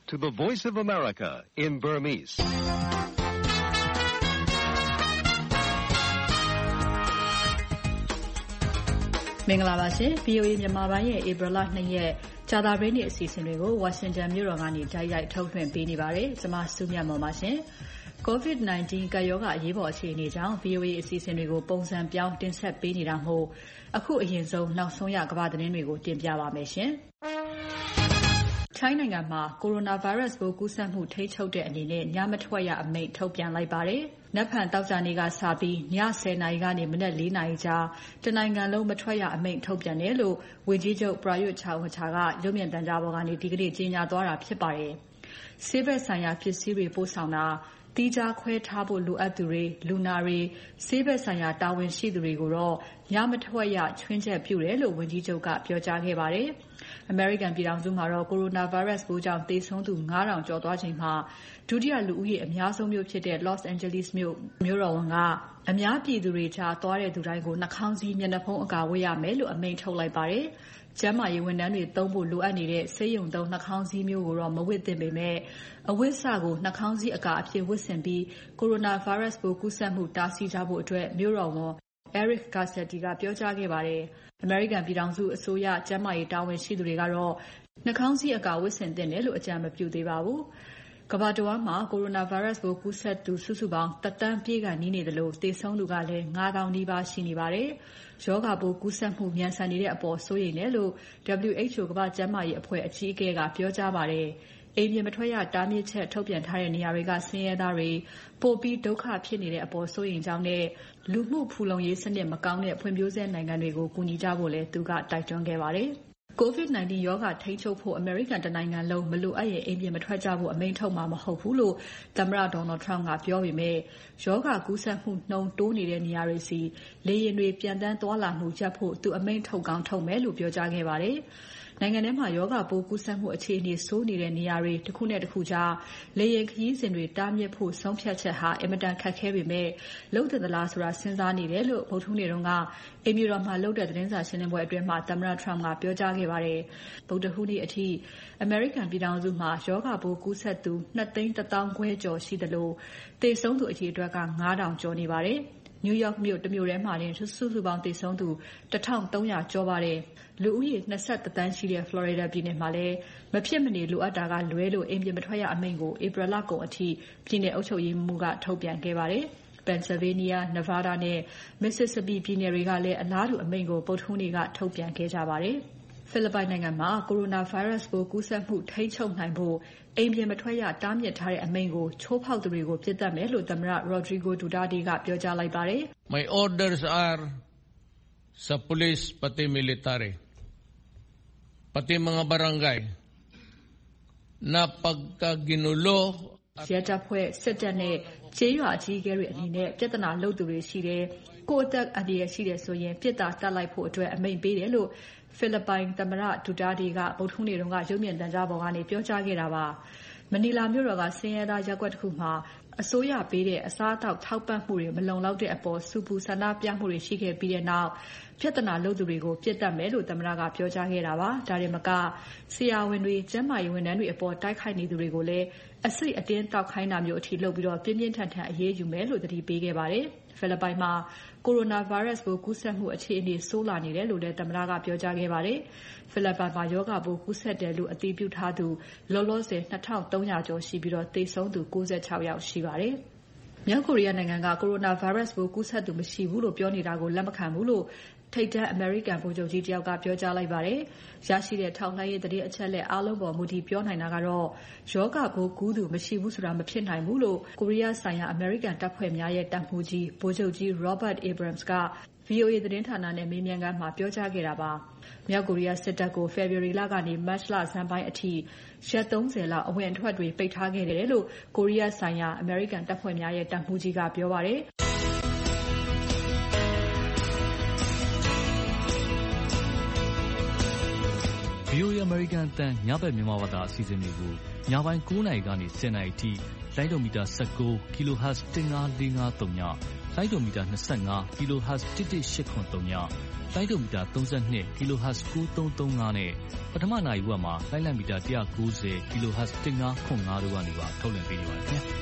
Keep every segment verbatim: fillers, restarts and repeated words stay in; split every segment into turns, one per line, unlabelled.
to the Voice of America in Burmese.
။မင်္ဂလာပါရှင်။ V O A မြန်မာပိုင်းရဲ့ဧပြီလ၂ရက်ကြာသပတေးနေ့အစီအစဉ်တွေကို Washington မြို့တော်ကနေတိုက်ရိုက်ထုတ်လွှင့်ပေးနေပါတယ်။ကျွန်မစုမြတ်မော်ပါရှင်။ COVID nineteen ကပ်ရောဂါအရေးပေါ်အခြေအနေကြောင့် V O A အစီအစဉ်တွေကိုပုံစံပြောင်းတင်ဆက်ပေးနေတာမို့အခုအရင်ဆုံးနောက်ဆုံးရကမ္ဘာသတင်းတွေကိုတင်ပြပါမယ်ရှင်။ထိုင်းနိုင်ငံမှာ Coronavirus ပိုးကူးစက်မှုထိန်းချုပ်တဲ့အနေနဲ့ညမထွက်ရအမိန့်ထုတ်ပြန်လိုက်ပါတယ်။နက်ဖြန်သောကြာနေ့ကစပြီးည၁၀နာရီကနေမနက်၄နာရီကြားတနိုင်ငံလုံးမထွက်ရအမိန့်ထုတ်ပြန်တယ်လို့ဝန်ကြီးချုပ် Prayut Chan-o-cha ကရုပ်မြင်သံကြားပေါ်ကနေဒီကနေ့ကြေညာသွားတာဖြစ်ပါတယ်။ဆေးဘက်ဆိုင်ရာပစ္စည်းတွေပို့ဆောင်တာသီးခြားခွဲထားဖို့လိုအပ်သူတွေလူနာတွေဆေးဘက်ဆိုင်ရာတာဝန်ရှိသူတွေကိုတော့ညမထွက်ရချွင်းချက်ပြုတယ်လို့ဝန်ကြီးချုပ်ကပြောကြားခဲ့ပါတယ်။ American ပြည်ထောင်စုမှာတော့ Coronavirus ပိုးကြောင့်သေဆုံးသူ၅ထောင်ကျော်သွားချိန်မှာဒုတိယလူဦးရေအများဆုံးမြို့ဖြစ်တဲ့ Los Angeles မြို့မြို့တော်ဝန်ကအများပြည်သူတွေကြားသွားတဲ့သူတိုင်းကိုနှာခေါင်းစည်းမျက်နှာဖုံးအကာဝတ်ရမယ်လို့အမိန့်ထုတ်လိုက်ပါတယ်။ကျန်းမာရေးဝန်ထမ်းတွေသုံးဖို့လိုအပ်နေတဲ့ဆေးရုံသုံးနှာခေါင်းစည်းမျိုးကိုတော့မဝတ်သင့်ပေမဲ့အဝတ်စကိုနှာခေါင်းစည်းအကာအဖြစ်ဝတ်ဆင်ပြီး Coronavirus ပိုးကူးစက်မှုတားဆီးကြဖို့အတွက်မြို့တော်ဝန် Eric Garcetti ကပြောကြားခဲ့ပါတယ်။ American ပြည်ထောင်စုအစိုးရကျန်းမာရေးတာဝန်ရှိသူတွေကတော့နှာခေါင်းစည်းအကာဝတ်ဆင်သင့်တယ်လို့အကြံမပြုသေးပါဘူး။ကမ္ဘာတဝန်းမှာ Coronavirus ပိုးကူးစက်သူစုစုပေါင်းတစ်သန်းပြည့်ခါနီးနေတယ်လို့သေဆုံးသူကလည်း၅သောင်းနီးပါးရှိနေပါတယ်။ရောဂါပိုးကူးစက်မှုမြန်ဆန်နေတဲ့အပေါ်စိုးရိမ်တယ်လို့ W H O ကမ္ဘာ့ကျန်းမာရေးအဖွဲ့အကြီးအကဲကပြောကြားပါတယ်။အိမ်ပြင်မထွက်ရတားမြစ်ချက်ထုတ်ပြန်ထားတဲ့နေရာတွေကဆင်းရဲသားတွေပိုပြီးဒုက္ခဖြစ်နေတဲ့အပေါ်စိုးရိမ်ကြောင်းနဲ့လူမှုဖူလုံရေးစနစ်မကောင်းတဲ့ဖွံ့ဖြိုးဆဲနိုင်ငံတွေကိုကူညီကြဖို့လည်းသူကတိုက်တွန်းခဲ့ပါတယ်။ COVID nineteen ရောဂါထိန်းချုပ်ဖို့ American တနိုင်ငံလုံးမလိုအပ်ရင်အိမ်ပြင်မထွက်ကြဖို့အမိန့်ထုတ်မှာမဟုတ်ဘူးလို့သမ္မတ Donald Trump ကပြောပေမဲ့ရောဂါကူးစက်မှုနှုန်းတိုးနေတဲ့နေရာတွေစီလေယာဉ်တွေပြန်တန်းသွားလာမှုရပ်ဖို့သူအမိန့်ထုတ်ကောင်းထုတ်မယ်လို့ပြောကြားခဲ့ပါတယ်။နိုင်ငံထဲမှာရောဂါပိုးကူးစက်မှုအခြေအနေဆိုးနေတဲ့နေရာတွေတစ်ခုနဲ့တစ်ခုကြားလေယာဉ်ခရီးစဉ်တွေတားမြစ်ဖို့ဆုံးဖြတ်ချက်ဟာအင်မတန်ခက်ခဲပေမဲ့လုပ်သင့်သလားဆိုတာစဉ်းစားနေတယ်လို့ဗုဒ္ဓဟူးနေ့တုန်းကအိမ်ဖြူတော်မှာလုပ်တဲ့သတင်းစာရှင်းလင်းပွဲအတွင်းမှာသမ္မတ Trump ကပြောကြားခဲ့ပါတယ်။ဗုဒ္ဓဟူးနေ့အထိ American ပြည်ထောင်စုမှာရောဂါပိုးကူးစက်သူ၂သိန်းတစ်သောင်းခွဲကျော်ရှိသလိုသေဆုံးသူအရေအတွက်က၅ထောင်ကျော်နေပါတယ်။ New York မြို့တမြို့ထဲမှာတင်စုစုပေါင်းသေဆုံးသူတစ်ထောင်သုံးရာကျော်ပါတယ်။လူဦးရေ၂၁သန်းရှိတဲ့ Florida ပြည်နယ်မှာလည်းမဖြစ်မနေလိုအပ်တာကလွဲလို့အိမ်ပြင်မထွက်ရအမိန့်ကိုဧပြီလကုန်အထိပြည်နယ်အုပ်ချုပ်ရေးမှူးကထုတ်ပြန်ခဲ့ပါတယ်။ Pennsylvania, Nevada နဲ့ Mississippi ပြည်နယ်တွေကလည်းအလားတူအမိန့်ကိုဗုဒ္ဓဟူးနေ့ကထုတ်ပြန်ခဲ့ကြပါတယ်။ဖိလစ်ပိုင်နိုင်ငံမှာ Coronavirus ပိုးကူးစက်မှုထိန်းချုပ်နိုင်ဖို့အိမ်ပြင်မထွက်ရတားမြစ်ထားတဲ့အမိန့်ကိုချိုးဖောက်သူတွေကိုပြစ်ဒဏ်မယ်လို့သမ္မတ Rodrigo Duterte ကပြောကြားလိုက်ပါတယ်။
My orders are sa police pati military pati mga barangay na pagka ginulo
ရဲတပ်ဖွဲ့စစ်တပ်နဲ့ကျေးရွာအကြီးအကဲတွေအနေနဲ့ပြဿနာလုပ်သူတွေရှိတယ်။ကိုယ့်အသက်အန္တရာယ်ရှိတယ်ဆိုရင်ပြစ်ဒဏ်တက်လိုက်ဖို့အတွက်အမိန့်ပေးတယ်လို့ဖိလစ်ပိုင်သမ္မတ Duterte ကဗုဒ္ဓဟူးနေ့တုန်းကရုပ်မြင်သံကြားပေါ်ကနေပြောကြားခဲ့တာပါ။မနီလာမြို့တော်ကဆင်းရဲသားရပ်ကွက်တစ်ခုမှာအစိုးရပေးတဲ့အစားအသောက်ထောက်ပံ့မှုတွေမလုံလောက်တဲ့အပေါ်စူပူဆန္ဒပြမှုတွေရှိခဲ့ပြီးတဲ့နောက်ပြဿနာလုပ်သူတွေကိုပြစ်ဒဏ်မယ်လို့သမ္မတကပြောကြားခဲ့တာပါ။ဒါတင်မကဆရာဝန်တွေကျန်းမာရေးဝန်ထမ်းတွေအပေါ်တိုက်ခိုက်နေသူတွေကိုလည်းအစိတ်အတင်းတောက်ခိုင်းတာမျိုးအထိလုပ်ပြီးတော့ပြင်းပြင်းထန်ထန်အရေးယူမယ်လို့သတိပေးခဲ့ပါတယ်။ဖိလစ်ပိုင်မှာ Coronavirus ပိုးကူးစက်မှုအခြေအနေဆိုးလာနေတယ်လို့လည်းသမ္မတကပြောကြားခဲ့ပါတယ်။ဖိလစ်ပိုင်မှာရောဂါပိုးကူးစက်တယ်လို့အတည်ပြုထားသူလောလောဆယ်၂ထောင်သုံးရာကျော်ရှိပြီးတော့သေဆုံးသူ၉၆ယောက်ရှိပါတယ်။မြောက်ကိုရီးယားနိုင်ငံက Coronavirus ပိုးကူးစက်သူမရှိဘူးလို့ပြောနေတာကိုလက်မခံဘူးလို့ထိပ်တန်း American ဗိုလ်ချုပ်ကြီးတယောက်ကပြောကြားလိုက်ပါတယ်။ရရှိတဲ့ထောက်လှမ်းရေးသတင်းအချက်အလက်အားလုံးပေါ်မူတည်ပြောနိုင်တာကတော့ရောဂါပိုးကူးသူမရှိဘူးဆိုတာမဖြစ်နိုင်ဘူးလို့ကိုရီးယားဆိုင်ရာ American တပ်ဖွဲ့များရဲ့တပ်မှူးကြီးဗိုလ်ချုပ်ကြီး Robert Abrams က V O A သတင်းဌာနနဲ့မေးမြန်းခန်းမှာပြောကြားခဲ့တာပါ။မြောက်ကိုရီးယားစစ်တပ်ကို February လကနေ March လဆန်းပိုင်းအထိရက်သုံးဆယ်လောက်အဝင်အထွက်တွေပိတ်ထားခဲ့တယ်လို့ကိုရီးယားဆိုင်ရာ American တပ်ဖွဲ့များရဲ့တပ်မှူးကြီးကပြောပါတယ်။
V
O A အမေရိကန်အသံညဘက်မြန်မာဘာသာအစီအစဉ်တွေကိုညပိုင်း၉နာရီကနေ၁၀နာရီထိလိုင်းဒိုမီတာ၁၉ kilohertz ၁၅၄၅၃ညလိုင်းဒိုမီတာ၂၅ kilohertz ၁၁၈၇၃ညလိုင်းဒိုမီတာ၃၂ kilohertz ၉၃၃၅နဲ့ပထမနာရီဝက်မှာလိုင်းလံမီတာ၁၉၀ kilohertz ၁၅၇၅တို့ကနေပါထုတ်လွှင့်ပေးနေပါတယ်ခင်ဗျာ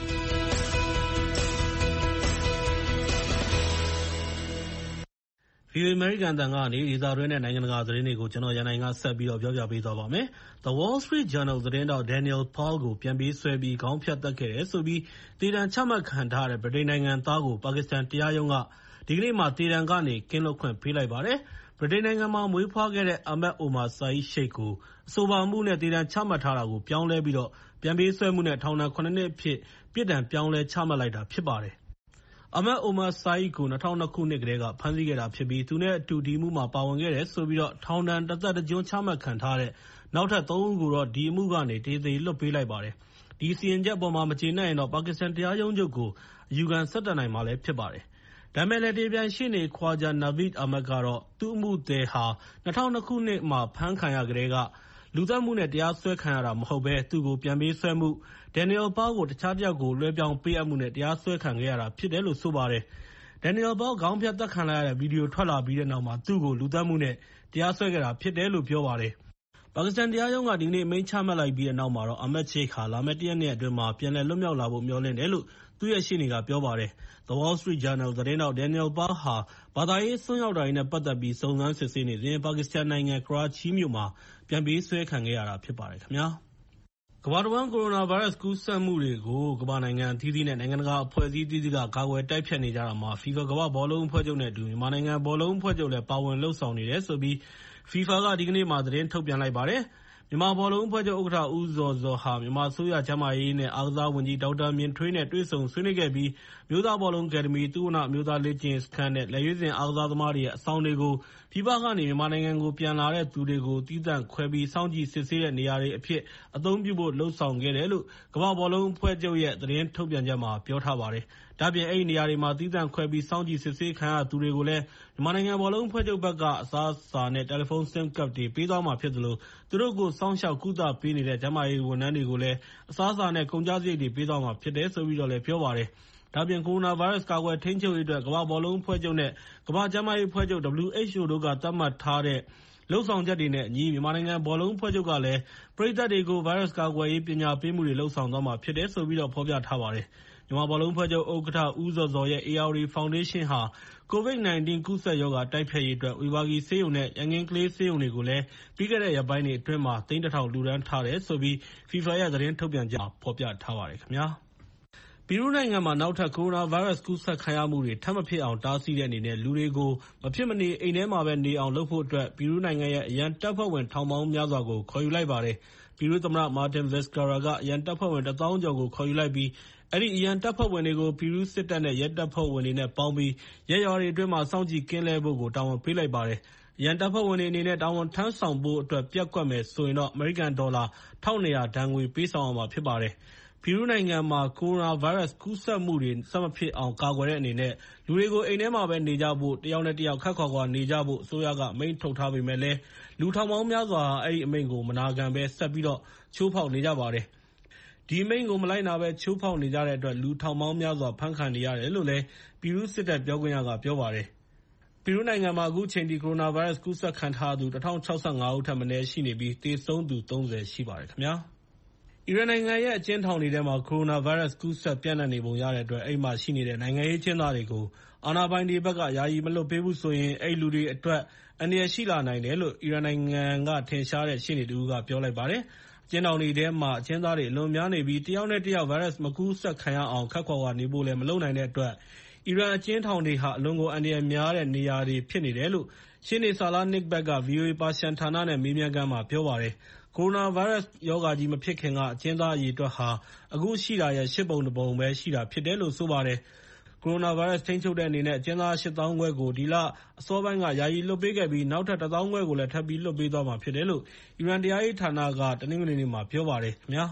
ဗီအိုအေ American တန်ကနေဒေသတွင်းနဲ့နိုင်ငံတကာသတင်းတွေကိုကျွန်တော်ရန်နိုင်ကဆက်ပြီးတော့ပြောပြပေးသွားပါမယ်။ The Wall Street Journal သတင်းတောက် Daniel Paul ကိုပြန်ပေးဆွဲပြီးခေါင်းဖြတ်တက်ခဲ့တယ်ဆိုပြီးတေတံချမှတ်ခံထားတဲ့ဗြိတိန်နိုင်ငံသားကိုပါကစ္စတန်တရားရုံးကဒီကနေ့မှတေတံကနေကင်းလွတ်ခွင့်ပေးလိုက်ပါတယ်။ဗြိတိန်နိုင်ငံမှာမွေးဖွားခဲ့တဲ့ Ahmed Omar Saeed Sheikh ကိုအဆိုပါမှုနဲ့တေတံချမှတ်ထားတာကိုပြောင်းလဲပြီးတော့ပြန်ပေးဆွဲမှုနဲ့ထောင်ဒဏ်ခုနှစ်နှစ်အဖြစ်ပြစ်ဒဏ်ပြောင်းလဲချမှတ်လိုက်တာဖြစ်ပါတယ်။ Ahmed Omar Saeed ကို၂၀၀၂ခုနှစ်ကတည်းကဖမ်းဆီးခဲ့တာဖြစ်ပြီးသူနဲ့အတူဒီအမှုမှာပါဝင်ခဲ့တယ်ဆိုပြီးတော့ထောင်ဒဏ်တစ်သက်တစ်ကျွန်းချမှတ်ခံထားတဲ့နောက်ထပ်သုံးဦးကိုတော့ဒီအမှုကနေတေးသေးလွှတ်ပေးလိုက်ပါတယ်။ဒီစီရင်ချက်အပေါ်မှာမကျေနပ်ရင်တော့ပါကစ္စတန်တရားရုံးချုပ်ကိုအယူခံဆက်တက်နိုင်မှာလည်းဖြစ်ပါတယ်။ဒါပေမဲ့လည်းတေပြန်ရှေ့နေ Khwaja Naveed Ahmed ကတော့သူ့အမှုသည်ဟာ၂၀၀၂ခုနှစ်မှာဖမ်းခံရကတည်းကလူသတ်မှုနဲ့တရားစွဲခံရတာမဟုတ်ဘဲသူ့ကိုပြန်ပေးဆွဲမှုDaniel Paul ကိုတခြားတစ်ယောက်ကိုလွှဲပြောင်းပေးအပ်မှုနဲ့တရားစွဲခံခဲ့ရတာဖြစ်တယ်လို့ဆိုပါတယ်။ Daniel Paul ခေါင်းဖြတ်တက်ခံလိုက်ရတဲ့ဗီဒီယိုထွက်လာပြီးတဲ့နောက်မှာသူ့ကိုလူသတ်မှုနဲ့တရားစွဲခဲ့တာဖြစ်တယ်လို့ပြောပါတယ်။ပါကစ္စတန်တရားရုံးကဒီနေ့အမိန့်ချမှတ်လိုက်ပြီးတဲ့နောက်မှာတော့ Ahmed Sheikh ဟာလာမယ့်တစ်ရက်နှစ်အတွင်းမှာပြန်လည်လွတ်မြောက်လာဖို့မျှော်လင့်တယ်လို့သူ့ရဲ့ရှေ့နေကပြောပါတယ်။ The Wall Street Journal သတင်းတောက် Daniel Paul ဟာဘာသာရေးစွန်းရောက်တာတွေနဲ့ပတ်သက်ပြီးစုံစမ်းစစ်ဆေးနေစဉ်ပါကစ္စတန်နိုင်ငံကရာချီမြို့မှာပြန်ပေးဆွဲခံခဲ့ရတာဖြစ်ပါတယ်ခင်ဗျာ။ကမ္ဘာတဝန်းကိုရိုနာဗိုင်းရပ်စ်ကူးစက်မှုတွေကိုကမ္ဘာနိုင်ငံအသီးသီးနဲ့နိုင်ငံတကာအဖွဲ့အစည်းအသီးသီးကကာကွယ်တိုက်ဖျက်နေကြတာမှာ FIFA ကမ္ဘာ့ဘောလုံးအဖွဲ့ချုပ်နဲ့အတူမြန်မာနိုင်ငံဘောလုံးအဖွဲ့ချုပ်လည်းပါဝင်လှုပ်ဆောင်နေတယ်ဆိုပြီး FIFA ကဒီကနေ့မှသတင်းထုတ်ပြန်လိုက်ပါတယ်။မြန်မာဘောလုံးအဖွဲ့ချုပ်ဥက္ကဋ္ဌဦးဇော်ဇော်ဟာမြန်မာအစိုးရကျန်းမာရေးနဲ့အားကစားဝန်ကြီးဒေါက်တာမြင့်ထွေးနဲ့တွေ့ဆုံဆွေးနွေးခဲ့ပြီးမြို့သားဘောလုံးအကယ်ဒမီသုဝဏ္ဏမြို့သားလေ့ကျင့်ရေးစခန်းနဲ့လက်ရွေးစင်အားကစားသမားတွေရဲ့အဆောင်တွေကိုပြည်ပကနေမြန်မာနိုင်ငံကိုပြန်လာတဲ့သူတွေကိုသီးသန့်ခွဲပြီးစောင့်ကြည့်စစ်ဆေးတဲ့နေရာတွေအဖြစ်အသုံးပြုဖို့လှုံ့ဆော်ခဲ့တယ်လို့ကမ္ဘာဘောလုံးအဖွဲ့ချုပ်ရဲ့သတင်းထုတ်ပြန်ချက်မှာပြောထားပါတယ်။ဒါ့အပြင်အဲဒီနေရာတွေမှာသီးသန့်ခွဲပြီးစောင့်ကြည့်စစ်ဆေးခံရသူတွေကိုလည်းမြန်မာနိုင်ငံဘောလုံးအဖွဲ့ချုပ်ဘက်ကအစားအစာနဲ့တယ်လီဖုန်းဆင်းကတ်တွေပေးသွားမှာဖြစ်သလိုသူတို့ကိုစောင့်ရှောက်ကုသပေးနေတဲ့ကျန်းမာရေးဝန်ထမ်းတွေကိုလည်းအစားအစာနဲ့ကုန်ကျစရိတ်တွေပေးသွားမှာဖြစ်တယ်ဆိုပြီးတော့လည်းပြောပါတယ်။ဒါ့အပြင်ကိုရိုနာဗိုင်းရပ်စ်ကာကွယ်ထိန်းချုပ်ရေးအတွက်ကမ္ဘာဘောလုံးအဖွဲ့ချုပ်နဲ့ကမ္ဘာ့ကျန်းမာရေးအဖွဲ့ချုပ် W H O တို့ကသတ်မှတ်ထားတဲ့လုပ်ဆောင်ချက်တွေနဲ့အညီမြန်မာနိုင်ငံဘောလုံးအဖွဲ့ချုပ်ကလည်းပရိသတ်တွေကိုဗိုင်းရပ်စ်ကာကွယ်ရေးပညာပေးမှုတွေလုပ်ဆောင်သွားမှာဖြစ်တယ်ဆိုပြီးတော့ဖော်ပြထားပါတယ်။မြန်မာဘောလုံးအဖွဲ့ချုပ်ဥက္ကဋ္ဌဦးဇော်ဇော်ရဲ့ ဧရာဝတီဖောင်ဒေးရှင်းဟာ ကိုဗစ် ၁၉ ကူးစက်ရောဂါတိုက်ဖျက်ရေးအတွက်ဝေဘာဂီဆေးရုံနဲ့ရန်ကင်းကလေးဆေးရုံတွေကိုလည်းပြီးခဲ့တဲ့ရက်ပိုင်းတွေအတွင်းမှာသိန်းတစ်ထောင်လှူဒါန်းထားတယ်ဆိုပြီး FIFA ရဲ့သတင်းထုတ်ပြန်ချက်မှာဖော်ပြထားပါတယ်ခင်ဗျာ။ပီရူးနိုင်ငံမှာနောက်ထပ်ကိုရိုနာဗိုင်းရပ်စ်ကူးစက်ခံရမှုတွေထပ်မဖြစ်အောင်တားဆီးတဲ့အနေနဲ့လူတွေကိုမဖြစ်မနေအိမ်ထဲမှာပဲနေအောင်လုပ်ဖို့အတွက်ပီရူးနိုင်ငံရဲ့အရန်တပ်ဖွဲ့ဝင်ထောင်ပေါင်းများစွာကိုခေါ်ယူလိုက်ပါတယ်။ပီရူးသမ္မတ Martin Vizcarra ကအရန်တပ်ဖွဲ့ဝင်တစ်သောင်းကျော်ကိုခေါ်ယူလိုက်ပြီးအဲဒီအရန်တပ်ဖွဲ့ဝင်တွေကိုပီရူးစစ်တပ်နဲ့ရဲတပ်ဖွဲ့ဝင်တွေနဲ့ပေါင်းပြီးရပ်ရွာတွေအတွင်းမှာစောင့်ကြည့်ကင်းလှည့်ဖို့ကိုတာဝန်ပေးလိုက်ပါတယ်။အရန်တပ်ဖွဲ့ဝင်တွေအနေနဲ့တာဝန်ထမ်းဆောင်ဖို့အတွက်ပျက်ကွက်မယ်ဆိုရင်တော့အမေရိကန်ဒေါ်လာ၁၂၀၀ဒဏ်ငွေပေးဆောင်ရမှာဖြစ်ပါတယ်။ပီရူးနိုင်ငံမှာကိုရိုနာဗိုင်းရပ်စ်ကူးစက်မှုတွေဆက်မဖြစ်အောင်ကာကွယ်တဲ့အနေနဲ့လူတွေကိုအိမ်ထဲမှာပဲနေကြဖို့တယောက်နဲ့တယောက်ခပ်ခွာခွာနေကြဖို့အစိုးရကအမိန့်ထုတ်ထားပေမဲ့လည်းလူထောင်ပေါင်းများစွာအဲဒီအမိန့်ကိုမနာခံဘဲဆက်ပြီးတော့ချိုးဖောက်နေကြပါတယ်။ဒီအမိန့်ကိုမလိုက်နာဘဲချိုးဖောက်နေကြတဲ့အတွက်လူထောင်ပေါင်းများစွာဖမ်းခံနေရတယ်လို့လည်းပီရူးစစ်တပ်ပြောခွင့်ရကပြောပါတယ်။ပီရူးနိုင်ငံမှာအခုချိန်ထိကိုရိုနာဗိုင်းရပ်စ်ကူးစက်ခံထားရသူတစ်ထောင်ခြောက်ဆယ့်ငါးဦးထက်မနည်းရှိနေပြီးသေဆုံးသူသုံးဆယ်ရှိပါတယ်ခင်ဗျာ။အီရန်နိုင်ငံရဲ့အကျဉ်းထောင်တွေထဲမှာကိုရိုနာဗိုင်းရပ်စ်ကူးစက်ပြန့်နှံ့နေပုံရတဲ့အတွက်အဲဒီမှာရှိနေတဲ့နိုင်ငံရေးအကျဉ်းသားတွေကိုအာဏာပိုင်တွေဘက်ကယာယီမလွှတ်ပေးဘူးဆိုရင်အဲဒီလူတွေအတွက်အန္တရာယ်ရှိလာနိုင်တယ်လို့အီရန်နိုင်ငံကထင်ရှားတဲ့ရှေ့နေတဦးကပြောလိုက်ပါတယ်။အကျဉ်းထောင်တွေထဲမှာအကျဉ်းသားတွေအလွန်များနေပြီးတယောက်နဲ့တယောက်ဗိုင်းရပ်စ်မကူးစက်ခံရအောင်ခပ်ခွာခွာနေဖို့လည်းမလုပ်နိုင်တဲ့အတွက်အီရန်အကျဉ်းထောင်တွေဟာအလွန်ကိုအန္တရာယ်များတဲ့နေရာတွေဖြစ်နေတယ်လို့ရှေ့နေ Salah Nikbat က ဗီအိုအေပါရှန်ဌာနနဲ့မေးမြန်းခန်းမှာပြောပါတယ်။ကိုရိုနာဗိုင်းရပ်စ်ရောဂါကြီးမဖြစ်ခင်ကအကျဉ်းသားအရေအတွက်ဟာအခုရှိတာရဲ့ရှစ်ပုံတစ်ပုံပဲရှိတာဖြစ်တယ်လို့ဆိုပါတယ်။ကိုရိုနာဗိုင်းရပ်စ်ထိန်းချုပ်တဲ့အနေနဲ့အကျဉ်းသားရှစ်သောင်းခွဲကိုဒီလအစောပိုင်းကယာယီလွှတ်ပေးခဲ့ပြီးနောက်ထပ်တစ်သောင်းခွဲကိုလည်းထပ်ပြီးလွှတ်ပေးသွားမှာဖြစ်တယ်လို့အီရန်တရားရေးဌာနကတနင်္ဂနွေနေ့မှာပြောပါတယ်ခင်ဗျာ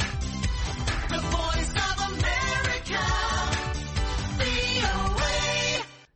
။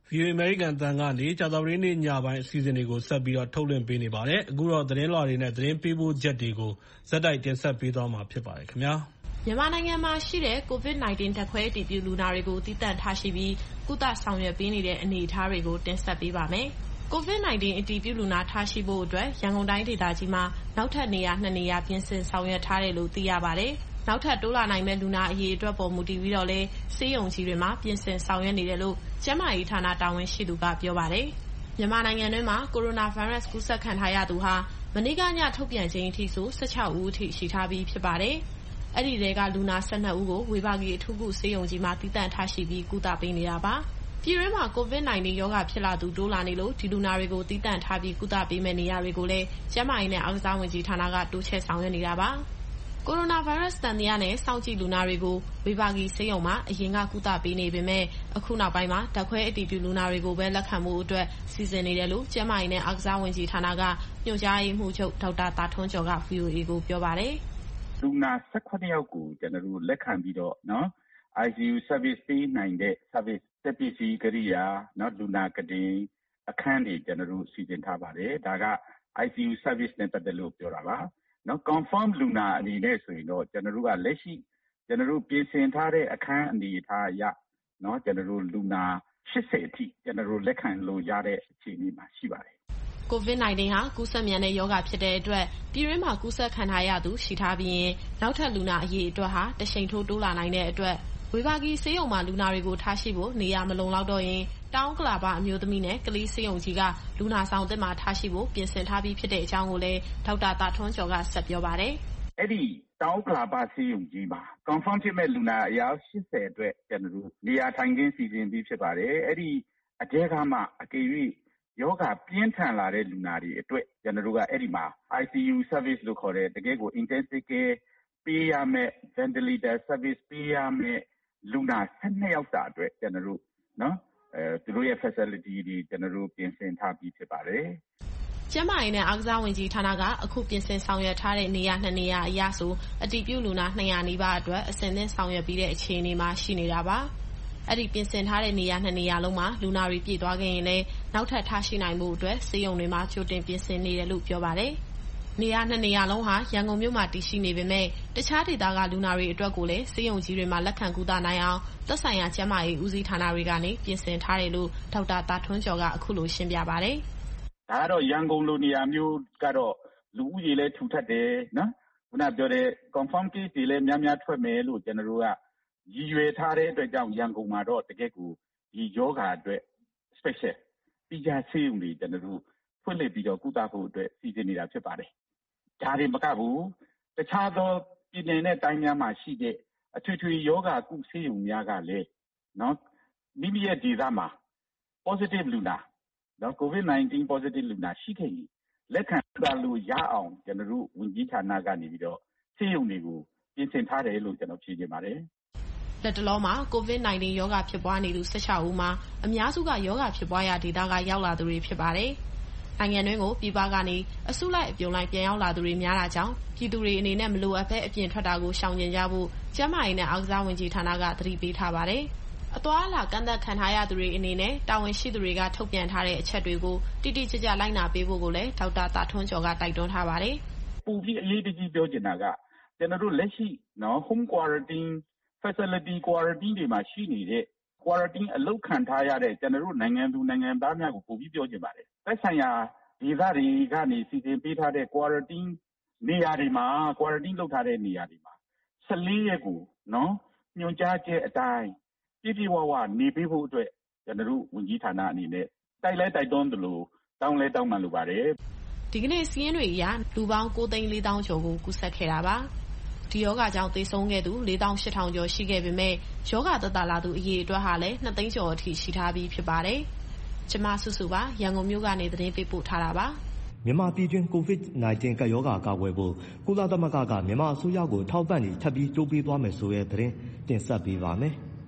ဗွီအိုအေ အမေရိကန်အသံကနေကြာသပတေးနေ့ညပိုင်းအစီအစဉ်တွေကိုဆက်ပြီးတော့ထုတ်လွှင့်ပေးနေပါတယ်။အခုတော့သတင်းလွှာတွေနဲ့သတင်းပေးပို့ချက်တွေကိုဇက်တိုက်တင်ဆက်ပေးသွားမှာဖြစ်ပါတယ်ခင်ဗျာ။
မြန်မာနိုင်ငံမှာရှိတဲ့ ကိုဗစ် ၁၉ ဓာတ်ခွဲအတည်ပြုလူနာတွေကိုသီးသန့်ထားရှိပြီးကုသဆောင်ရွက်ပေးနေတဲ့အနေအထားတွေကိုတင်ဆက်ပေးပါမယ်။ ကိုဗစ် ၁၉ အတည်ပြုလူနာထားရှိဖို့အတွက်ရန်ကုန်တိုင်းဒေသကြီးမှာနောက်ထပ်နေရာနှစ်နေရာပြင်ဆင်ဆောင်ရွက်ထားတယ်လို့သိရပါတယ်။နောက်ထပ်တိုးလာနိုင်မဲ့လူနာအရေအတွက်ပေါ်မူတည်ပြီးတော့လဲဆေးရုံကြီးတွေမှာပြင်ဆင်ဆောင်ရွက်နေတယ်လို့ကျန်းမာရေးဌာနတာဝန်ရှိသူကပြောပါတယ်။မြန်မာနိုင်ငံတွင်းမှာကိုရိုနာဗိုင်းရပ်စ်ကူးစက်ခံထားရသူဟာမနေ့ကညထုတ်ပြန်ခြင်းအထိဆို၁၆ဦးအထိရှိထားပြီးဖြစ်ပါတယ်။အဲ့ဒီတဲကလူနာ၁၂ဦးကိုဝေဘာဂီအထူးကုဆေးရုံကြီးမှာတည်တံ့ထားရှိပြီးကုသပေးနေတာပါ။ပြည်တွင်းမှာကိုဗစ် ၁၉ ရောဂါဖြစ်လာသူတိုးလာနေလို့ဒီလူနာတွေကိုတည်တံ့ထားပြီးကုသပေးမယ့်နေရာတွေကိုလည်းကျန်းမာရေးနဲ့အားကစားဝန်ကြီးဌာနကတိုးချဲ့ဆောင်ရွက်နေတာပါ။ကိုရိုနာဗိုင်းရပ်စ်သံသယနဲ့စောင့်ကြည့်လူနာတွေကိုဝေဘာဂီဆေးရုံမှာအရင်ကကုသပေးနေပေမဲ့အခုနောက်ပိုင်းမှာဓာတ်ခွဲအတည်ပြုလူနာတွေကိုပဲလက်ခံမှုအတွက်စီစဉ်နေတယ်လို့ကျန်းမာရေးနဲ့အားကစားဝန်ကြီးဌာနကညွှန်ကြားရေးမှူးချုပ်ဒေါက်တာသာထွန်းကျော်က ဗွီအိုအေကိုပြောပါတယ်
။လူနာ၁၇ယောက်ကိုကျွန်တော်တို့လက်ခံပြီးတော့နော် I C U service ပေးနိုင်တဲ့ service တက်ပစ္စည်းကိရိယာနော်လူနာကတင်အခန်းတွေကျွန်တော်တို့စီစဉ်ထားပါတယ်။ဒါက I C U service နဲ့ပတ်သက်လို့ပြောတာပါ။နော် confirm လူနာအနေနဲ့ဆိုရင်တော့ကျွန်တော်တို့ကလက်ရှိကျွန်တော်တို့ပြင်ဆင်ထားတဲ့အခန်းအနေအထားအရနော်ကျွန်တော်တို့လူနာ၈၀အထိကျွန်တော်တို့လက်ခံလို့ရတဲ့အခြေအနေမှာရှိပါတယ်
။ကိုဗစ် ၁၉ ဟာကူးစက်မြန်တဲ့ရောဂါဖြစ်တဲ့အတွက်ပြည်တွင်းမှာကူးစက်ခံထားရသူရှိထားပြီးရင်နောက်ထပ်လူနာအရေအတွက်ဟာတရှိန်ထိုးတိုးလာနိုင်တဲ့အတွက်ဝေဘာဂီဆေးရုံမှာလူနာတွေကိုထားရှိဖို့နေရာမလုံလောက်တော့ရင်တောင်ကလာပအမျိုးသမီးနဲ့ကလေးဆေးရုံကြီးကလူနာဆောင်သစ်မှာထားရှိဖို့ပြင်ဆင်ထားပြီးဖြစ်တဲ့အကြောင်းကိုလည်းဒေါက်တာသာထွန်းကျော်ကဆက်ပြောပါတယ်
။အဲ့ဒီတောင်ကလာပဆေးရုံကြီးမှာ confirm ဖြစ်မဲ့လူနာအယောက်၈၀အတွက်ကျွန်တော်တို့နေရာထိုင်ခင်းစီစဉ်ပြီးဖြစ်ပါတယ်။အဲ့ဒီအကျဲကမှအကယ်၍ယောဂပြင်းထန်လာတဲ့လူနာတွေအတွက်ကျွန်တော်တို့ကအဲ့ဒီမှာ I C U service လို့ခေါ်တဲ့တကယ်ကို intensive care ပေးရမယ် ventilator service ပေးရမယ်လူနာ၁၂ယောက်စာအတွက်ကျွန်တော်တို့နော်အဲသူတို့ရဲ့ facility တွေကျွန်တော်တို့ပြင်ဆင်ထားပြီးဖြစ်ပါတယ်
ကျန်းမာရေးနဲ့အားကစားဝန်ကြီးဌာနကအခုပြင်ဆင်ဆောင်ရွက်ထားတဲ့နေရာနှစ်နေရာအရဆိုအတည်ပြုလူနာ၂၀၀နီးပါးအတွက်အဆင့်သင့်ဆောင်ရွက်ပြီးတဲ့အခြေအနေမှာရှိနေတာပါအဲ့ဒီပြင်ဆင်ထားတဲ့နေရာနှစ်နေရာလုံးမှာလူနာတွေပြည့်သွားခဲ့ရင်လည်းနောက်ထပ်ထားရှိနိုင်မှုအတွက်ဆေးရုံတွေမှာကြိုတင်ပြင်ဆင်နေတယ်လို့ပြောပါတယ်။နေရာနှစ်နေရာလုံးဟာရန်ကုန်မြို့မှာတည်ရှိနေပေမဲ့တခြားဒေသကလူနာတွေအတွက်ကိုလည်းဆေးရုံကြီးတွေမှာလက်ခံကုသနိုင်အောင်သက်ဆိုင်ရာကျန်းမာရေးဦးစီးဌာနတွေကနေပြင်ဆင်ထားတယ်လို့ဒေါက်တာသာထွန်းကျော်ကအခုလိုရှင်းပြပါတယ်
။ဒါကတော့ရန်ကုန်လိုနေရာမျိုးကတော့လူဦးရေလည်းထူထပ်တယ်နော်။ခုနပြောတဲ့ confirm case တွေလည်းများများထွက်မယ်လို့ကျွန်တော်တို့ကရည်ရွယ်ထားတဲ့အတွက်ကြောင့်ရန်ကုန်မှာတော့တကယ့်ကိုဒီယောဂါအတွက် special ပြီးကြဆေးရုံတွေကျွန်တော်တို့ဖွင့်လှစ်ပြီးတော့ကုသဖို့အတွက်စီစဉ်နေတာဖြစ်ပါတယ်။ဒါတွေမကဘူးတခြားသောပြည်နယ်နဲ့တိုင်းများမှာရှိတဲ့အထွေထွေယောဂါကုဆေးရုံများကလည်းနော်မိမိရဲ့ဒေသမှာ positive လူနာနော် ကိုဗစ် ၁၉ positive လူနာရှိခဲ့ရင်လက်ခံတာလို့ရအောင်ကျွန်တော်တို့ဝန်ကြီးဌာနကနေပြီးတော့ဆေးရုံတွေကိုပြင်ဆင်ထားတယ်လို့ကျွန်တော်ဖြေချင်ပါတယ်
။လက်တလောမှာကိုဗစ် ၁၉ ရောဂါဖြစ်ပွားနေသူ၁၆ဦးမှာအများစုကရောဂါဖြစ်ပွားရာဒေသကရောက်လာသူတွေဖြစ်ပါတယ်။နိုင်ငံတွင်းကိုပြည်ပကနေအစုလိုက်အပြုံလိုက်ပြန်ရောက်လာသူတွေများတာကြောင့်ပြည်သူတွေအနေနဲ့မလိုအပ်ဘဲအပြင်ထွက်တာကိုရှောင်ကျဉ်ကြဖို့ကျန်းမာရေးနဲ့အားကစားဝန်ကြီးဌာနကသတိပေးထားပါတယ်။အသွားအလာကန့်သတ်ခံထားရသူတွေအနေနဲ့တာဝန်ရှိသူတွေကထုတ်ပြန်ထားတဲ့အချက်တွေကိုတိတိကျကျလိုက်နာပေးဖို့ကိုလည်းဒေါက်တာသာထွန်းကျော်ကတိုက်တွန်းထားပါတယ်
။ပူပြီးအရေးတကြီးပြောချင်တာကကျွန်တော်တို့လက်ရှိနော် home quarantine facility quarantine တွေမှာရှိနေတဲ့ quarantine အလုပ်ခံထားရတဲ့ကျွန်တော်တို့နိုင်ငံသူနိုင်ငံသားများကိုပို့ပြီးပြောချင်ပါတယ်။သက်ဆိုင်ရာဒေသတွေကနေစီစဉ်ပေးထားတဲ့ quarantine နေရာတွေမှာ quarantine လုပ်ထားတဲ့နေရာတွေမှာ၁၄ရက်ကိုနော်ညွှန်ကြားချက်အတိုင်းပြည့်ပြည့်ဝဝနေပေးဖို့အတွက်ကျွန်တော်တို့ဝန်ကြီးဌာနအနေနဲ့တိုက်လဲတိုက်တွန်းသလိုတောင်းလဲတောင်းပန်လိုပါတယ်
။ဒီကနေ့စီးရင်တွေအရလူပေါင်း၉သိန်း၄သောင်းကျော်ကိုကူးစက်ခဲ့တာပါ။ဒီယောဂကြောင့်သေဆုံးခဲ့သူလေးသောင်းရှစ်ထောင်ကျော်ရှိခဲ့ပေမဲ့ယောဂသက်သာလာသူအရေအတွက်ဟာလည်းနှစ်သိန်းကျော်အထိရှိထားပြီးဖြစ်ပါတယ်။ကျမစုစုပါရန်ကုန်မြို့ကနေသတင်းပေးပို့ထားတာပါ
။မြန်မာပြည်တွင်းကိုဗစ်၁၉ ကပ်ရောဂါကာကွယ်ဖို့ကုလသမဂ္ဂကမြန်မာအစိုးရကိုထောက်ပံ့နေထပ်ပြီးတိုးပေးသွားမယ်ဆိုတဲ့သတင်းတင်ဆက်ပေးပါမယ်။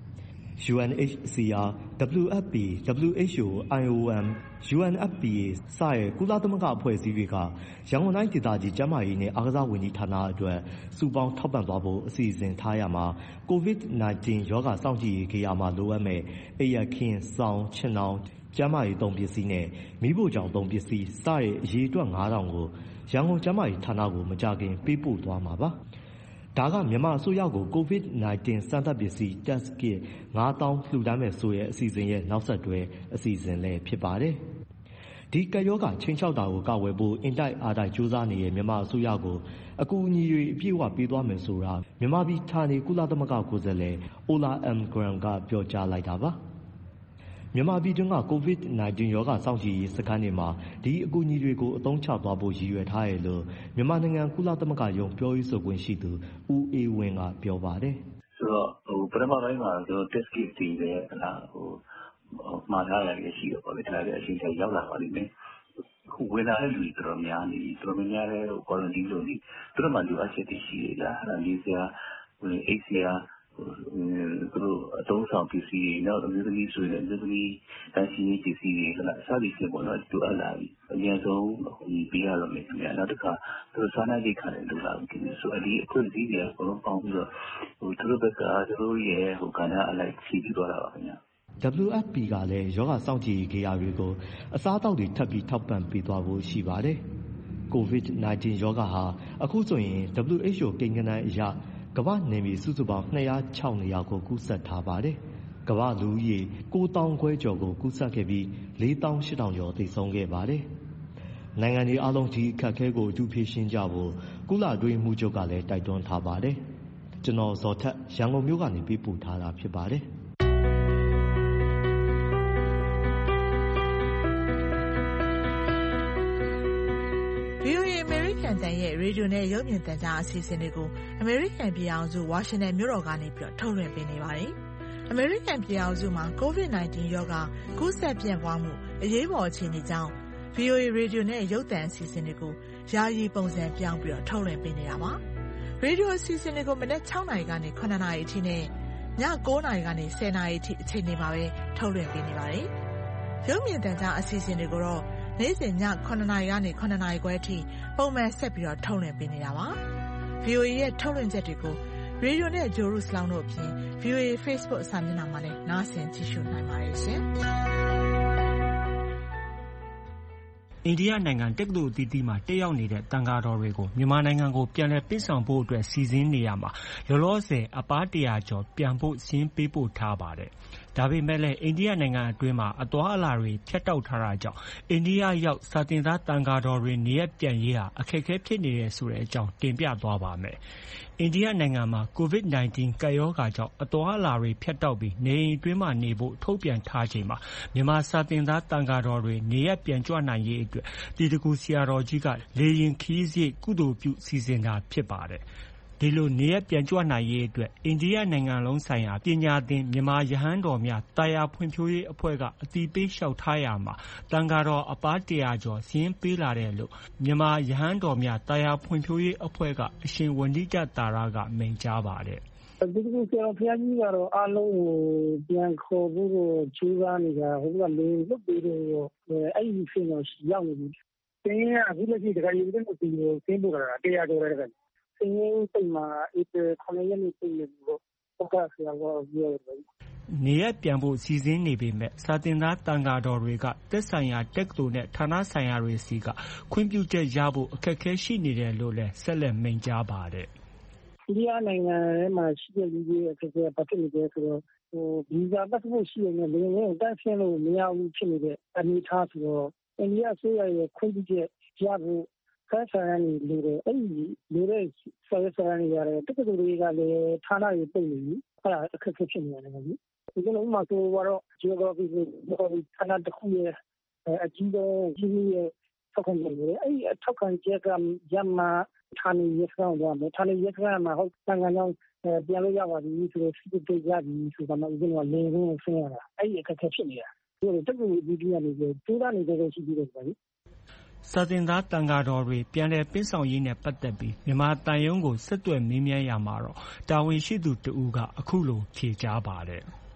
U N H C R, W F P, W H O, I O M, U N F P A စတဲ့ကုလသမဂ္ဂအဖွဲ့အစည်းတွေကရန်ကုန်တိုင်းဒေသကြီးကျန်းမာရေးနဲ့အားကစားဝန်ကြီးဌာနအတွက်စုပေါင်းထောက်ပံ့သွားဖို့အစီအစဉ်ထားရမှာ ကိုဗစ်-၁၉ ရောဂါစောင့်ကြည့်ရေးဂေဟာမှာလိုအပ်မဲ့အိပ်ယာခင်း၊စောင်၊ခြင်ထောင်၊ကျန်းမာရေးသုံးပစ္စည်းနဲ့မီးဖိုချောင်သုံးပစ္စည်းစတဲ့အရေအတွက်ငါးထောင်ကိုရန်ကုန်ကျန်းမာရေးဌာနကိုမကြာခင်ပေးပို့သွားမှာပါ။ဒါကမြန်မာအစိုးရကိုကိုဗစ်-၁၉ စမ်းသပ်ပစ္စည်း Test Kit ငါးသောင်းလှူဒါန်းမယ်ဆိုတဲ့အစီအစဉ်ရဲ့နောက်ဆက်တွဲအစီအစဉ်လည်းဖြစ်ပါတယ်။ဒီကပ်ရောဂါခြိမ်းခြောက်တာကိုကာကွယ်ဖို့အင်တိုက်အားတိုက်ကြိုးစားနေတဲ့မြန်မာအစိုးရကိုအကူအညီတွေအပြည့်အဝပေးသွားမယ်ဆိုတာမြန်မာပြည်ဌာနေကုလသမဂ္ဂကိုယ်စားလှယ် Ola M. Grant ကပြောကြားလိုက်တာပါ။မြန်မာပြည်တွင်းကကိုဗစ်-၁၉ ရောဂါစောင့်ကြည့်ရေးစခန်းတွေမှာဒီအကူအညီတွေကိုအသုံးချသွားဖို့ရည်ရွယ်ထားတယ်လို့မြန်မာနိုင်ငံကုလသမဂ္ဂရုံးပြောရေးဆိုခွင့်ရှိသူဦးအေးဝင်းကပြောပါတယ်
။ဆိုတော့ဟိုပထမပိုင်းမှာကျွန်တော် test kit တွေပဲဟလာဟိုမှားထားရတယ်ရှိတော့ပေါ့လေဒါလည်းအချိန်ကြီးရောက်လာပါလိမ့်မယ်။ဟိုဝင်လာတဲ့လူတွေတော်တော်များနေတော်တော်များများတဲ့ quarantine လို့ဒီသူတို့မှလိုအပ်ချက်တွေရှိရလားအဲ့ဒါလေးစရာဟို A C Rသူတို့အသုံးဆောင်ပစ္စည်းတွေနောက်အမျိုးသမီးဆိုရင်အမျိုးသမီးတန်းစီရေးပစ္စည်းတွေဟလာအစသည်ဖြစ်ပေါ်တော့တူအပ်လာပြီအများဆုံးဒီပေးရတော့မယ်ခင်ဗျာနောက်တစ်ခါသူတို့စားနပ်ရိက္ခာတွေလိုလာပြီခင်ဗျာဆိုအဒီအခွင့်အရေးတွေအကုန်လုံးပေါင်းပြီးတော့ဟိုသူတို့ဘက်ကသူတို့ရဲ့ဟိုကဏ္ဍအလိုက်ဖြည့်ပြီးတော့တာပါခင်ဗျာ
W F P ကလည်းရောဂါစောင့်ကြည့်ရေးဂေဟာတွေကိုအစားအသောက်တွေထပ်ပြီးထောက်ပံ့ပေးသွားဖို့ရှိပါတယ်။ကိုဗစ်-၁၉ ရောဂါဟာအခုဆိုရင် W H O ကိန်းဂဏန်းအရကမ္ဘာ့နယ်မြေစုစုပေါင်း၂၀၆နေရာကိုကူးစက်ထားပါတယ်။ကမ္ဘာ့လူဦးရေကိုးသောင်းခွဲကျော်ကိုကူးစက်ခဲ့ပြီးလေးသောင်းရှစ်ထောင်ကျော်သေဆုံးခဲ့ပါတယ်။နိုင်ငံတွေအားလုံးဒီအခက်အခဲကိုအတူဖြေရှင်းကြဖို့ကုလအတွင်းရေးမှူးချုပ်ကလည်းတိုက်တွန်းထားပါတယ်။ကျွန်တော်ဇော်ထက်ရန်ကုန်မြို့ကနေပေးပို့ထားတာဖြစ်ပါတယ်။
ဗွီအိုအေ American တန်ရဲ့ရေဒီယိုနဲ့ရုပ်မြင်သံကြားအစီအစဉ်တွေကို American ပြည်အောင်စု Washington မြို့တော်ကနေပြီးတော့ထုတ်လွှင့်ပေးနေပါတယ်။ American ပြည်အောင်စုမှာ ကိုဗစ်-၁၉ ရောဂါကူးစက်ပြန့်ပွားမှုအရေးပေါ်အခြေအနေကြောင့် ဗွီအိုအေ ရေဒီယိုနဲ့ရုပ်သံအစီအစဉ်တွေကိုယာယီပုံစံပြောင်းပြီးတော့ထုတ်လွှင့်ပေးနေတာပါ။ရေဒီယိုအစီအစဉ်တွေကိုမနက်၆နာရီကနေ၇နာရီအထိနဲ့ည၉နာရီကနေ၁၀နာရီအထိအချိန်တွေမှာပဲထုတ်လွှင့်ပေးနေပါတယ်။ရုပ်မြင်သံကြားအစီအစဉ်တွေကိုတော့နေ့စဉ်ည၇နာရီကနေ၇နာရီခွဲအထိပုံမှန်ဆက်ပြီးတော့ထုတ်လွှင့်ပေးနေတာပါ။ ဗွီအိုအေရဲ့ထုတ်လွှင့်ချက်တွေကိုရေဒီယိုနဲ့ဂျိုရုစလောင်းတို့အပြင် ဗွီအိုအေ Facebook အစာမျက်နှာမှာလည်းနားဆင်ကြည့်ရှုနိုင်ပါတယ်ရှင်။
အိန္ဒိယနိုင်ငံတက္ကသိုလ်အသီးသီးမှာတက်ရောက်နေတဲ့သံဃာတော်တွေကိုမြန်မာနိုင်ငံကိုပြန်လည်ပေးဆောင်ဖို့အတွက်စီစဉ်နေရမှာလောလောဆယ်အပါးတရာကျော်ပြန်ဖို့စင်းပေးပို့ထားပါတယ်။ဒါပေမဲ့လည်းအိန္ဒိယနိုင်ငံအတွင်းမှာအသွားအလာတွေဖြတ်တောက်ထားတာကြောင့်အိန္ဒိယရောက်စာသင်သားသံဃာတော်တွေနေရပြန်ရေးဟာအခက်အခဲဖြစ်နေရဆိုတဲ့အကြောင်းတင်ပြသွားပါမယ်။အိန္ဒိယနိုင်ငံမှာကိုဗစ်-၁၉ ကပ်ရောဂါကြောင့်အသွားအလာတွေဖြတ်တောက်ပြီးနေအိမ်အတွင်းမှာနေဖို့ထုတ်ပြန်ထားချိန်မှာမြန်မာစာသင်သားသံဃာတော်တွေနေရပြန်ကြွနိုင်ရေးအတွက်တီတကူဆရာတော်ကြီးကလေရင်ခီးစရိတ်ကုသိုလ်ပြုစီစဉ်တာဖြစ်ပါတယ်။ဒီလိုနေရပြန်ကြွနိုင်ရေးအတွက်အိန္ဒိယနိုင်ငံလုံးဆိုင်ရာပညာသင်မြန်မာရဟန်းတော်များတာယာဖွံ့ဖြိုးရေးအဖွဲ့ကအတည်ပြုလျှောက်ထားရမှာတန်ဃာတော်အပါးတရာကျော်စင်းပေးလာတယ်လို့မြန်မာရဟန်းတော်များတာယာဖွံ့ဖြိုးရေးအဖွဲ့ကအရှင်ဝဏိတတာရကမိန့်ကြားပါတယ်
။ဒီလိုဆရာဘုရားကြီးကတော့အားလုံးကိုပြန်ခေါ်ဖို့ကြိုးစားနေတာဟိုကလေလွတ်ပြီးတော့အဲ့ဒီဖြစ်တော့ရောက်နေပြီ။တင်းကအခုလက်ရှိတခါရေးတဲ့ကိုပြီးတော့စင်းပို့တာတရားတော်တဲ့ကစင်းစိတ်မှာအေးခဏရနေပြီလို့ဟုတ်ကဲ့ဆရာကပြောတယ်
နေရပြန်ဖို့စီစဉ်နေပေမဲ့စာတင်သားတန်ဃာတော်တွေကသက်ဆိုင်ရာတက္ကသိုလ်နဲ့ဌာနဆိုင်ရာတွေစီကခွင့်ပြုချက်ရဖို့အခက်အခဲရှိနေတယ်လို့လည်းဆက်လက်မိန့်ကြားပါတယ်
။အိန္ဒိယနိုင်ငံထဲမှာရှိတဲ့လူတွေအခက်အခဲပတ်သက်နေတယ်ဆိုတော့ဟိုဗီဇာပတ်ဖို့ရှိရင်လည်းလေရင်တန်းဆင်းလို့မရဘူးဖြစ်နေတဲ့အနေအထားဆိုတော့အိန္ဒိယအစိုးရရဲ့ခွင့်ပြုချက်ရဖို့ဆန်းဆန်းနေလို့အဲ့ဒီလိုတဲ့ဆရာဆရာတွေရတယ်တက္ကသိုလ်တွေကလည်းဌာနတွေပုံနေပြီအဲ့ဒါအခက်အခဲဖြစ်နေတယ်ဗျ။ဒီလိုမှဆိုတော့ geography ကိုဌာနတစ်ခုရဲ့အကြီးဆုံးကြီးကြီးရဲ့ထောက်ခံချက်တွေအဲ့ဒီထောက်ခံချက်ကရမှဌာနရေးစကောင်တော့ဌာနရေးစကောင်မှာဟုတ်တန်ခါကြောင့်ပြန်လို့ရပါပြီဆိုတော့စစ်တေးရပြီဆိုတော့ဥပမာလေဝင်ဆင်းရတာအဲ့ဒီအခက်အခဲဖြစ်နေတာဒီလိုတက္ကသိုလ်ဒီကြီးကနေပြီးတိုးတာနေတဲ့ရှိပြီးတယ်ဗျ။
စာသင်သားတန်ဃာတော်တွေပြန်လည်ပင်းဆောင်ရေးနဲ့ပတ်သက်ပြီးမြန်မာတန်ယုံကိုဆက်သွယ်မေးမြန်းရမှာတော့တာဝန်ရှိသူတဦးကအခုလိုဖြေကြားပါတယ်
။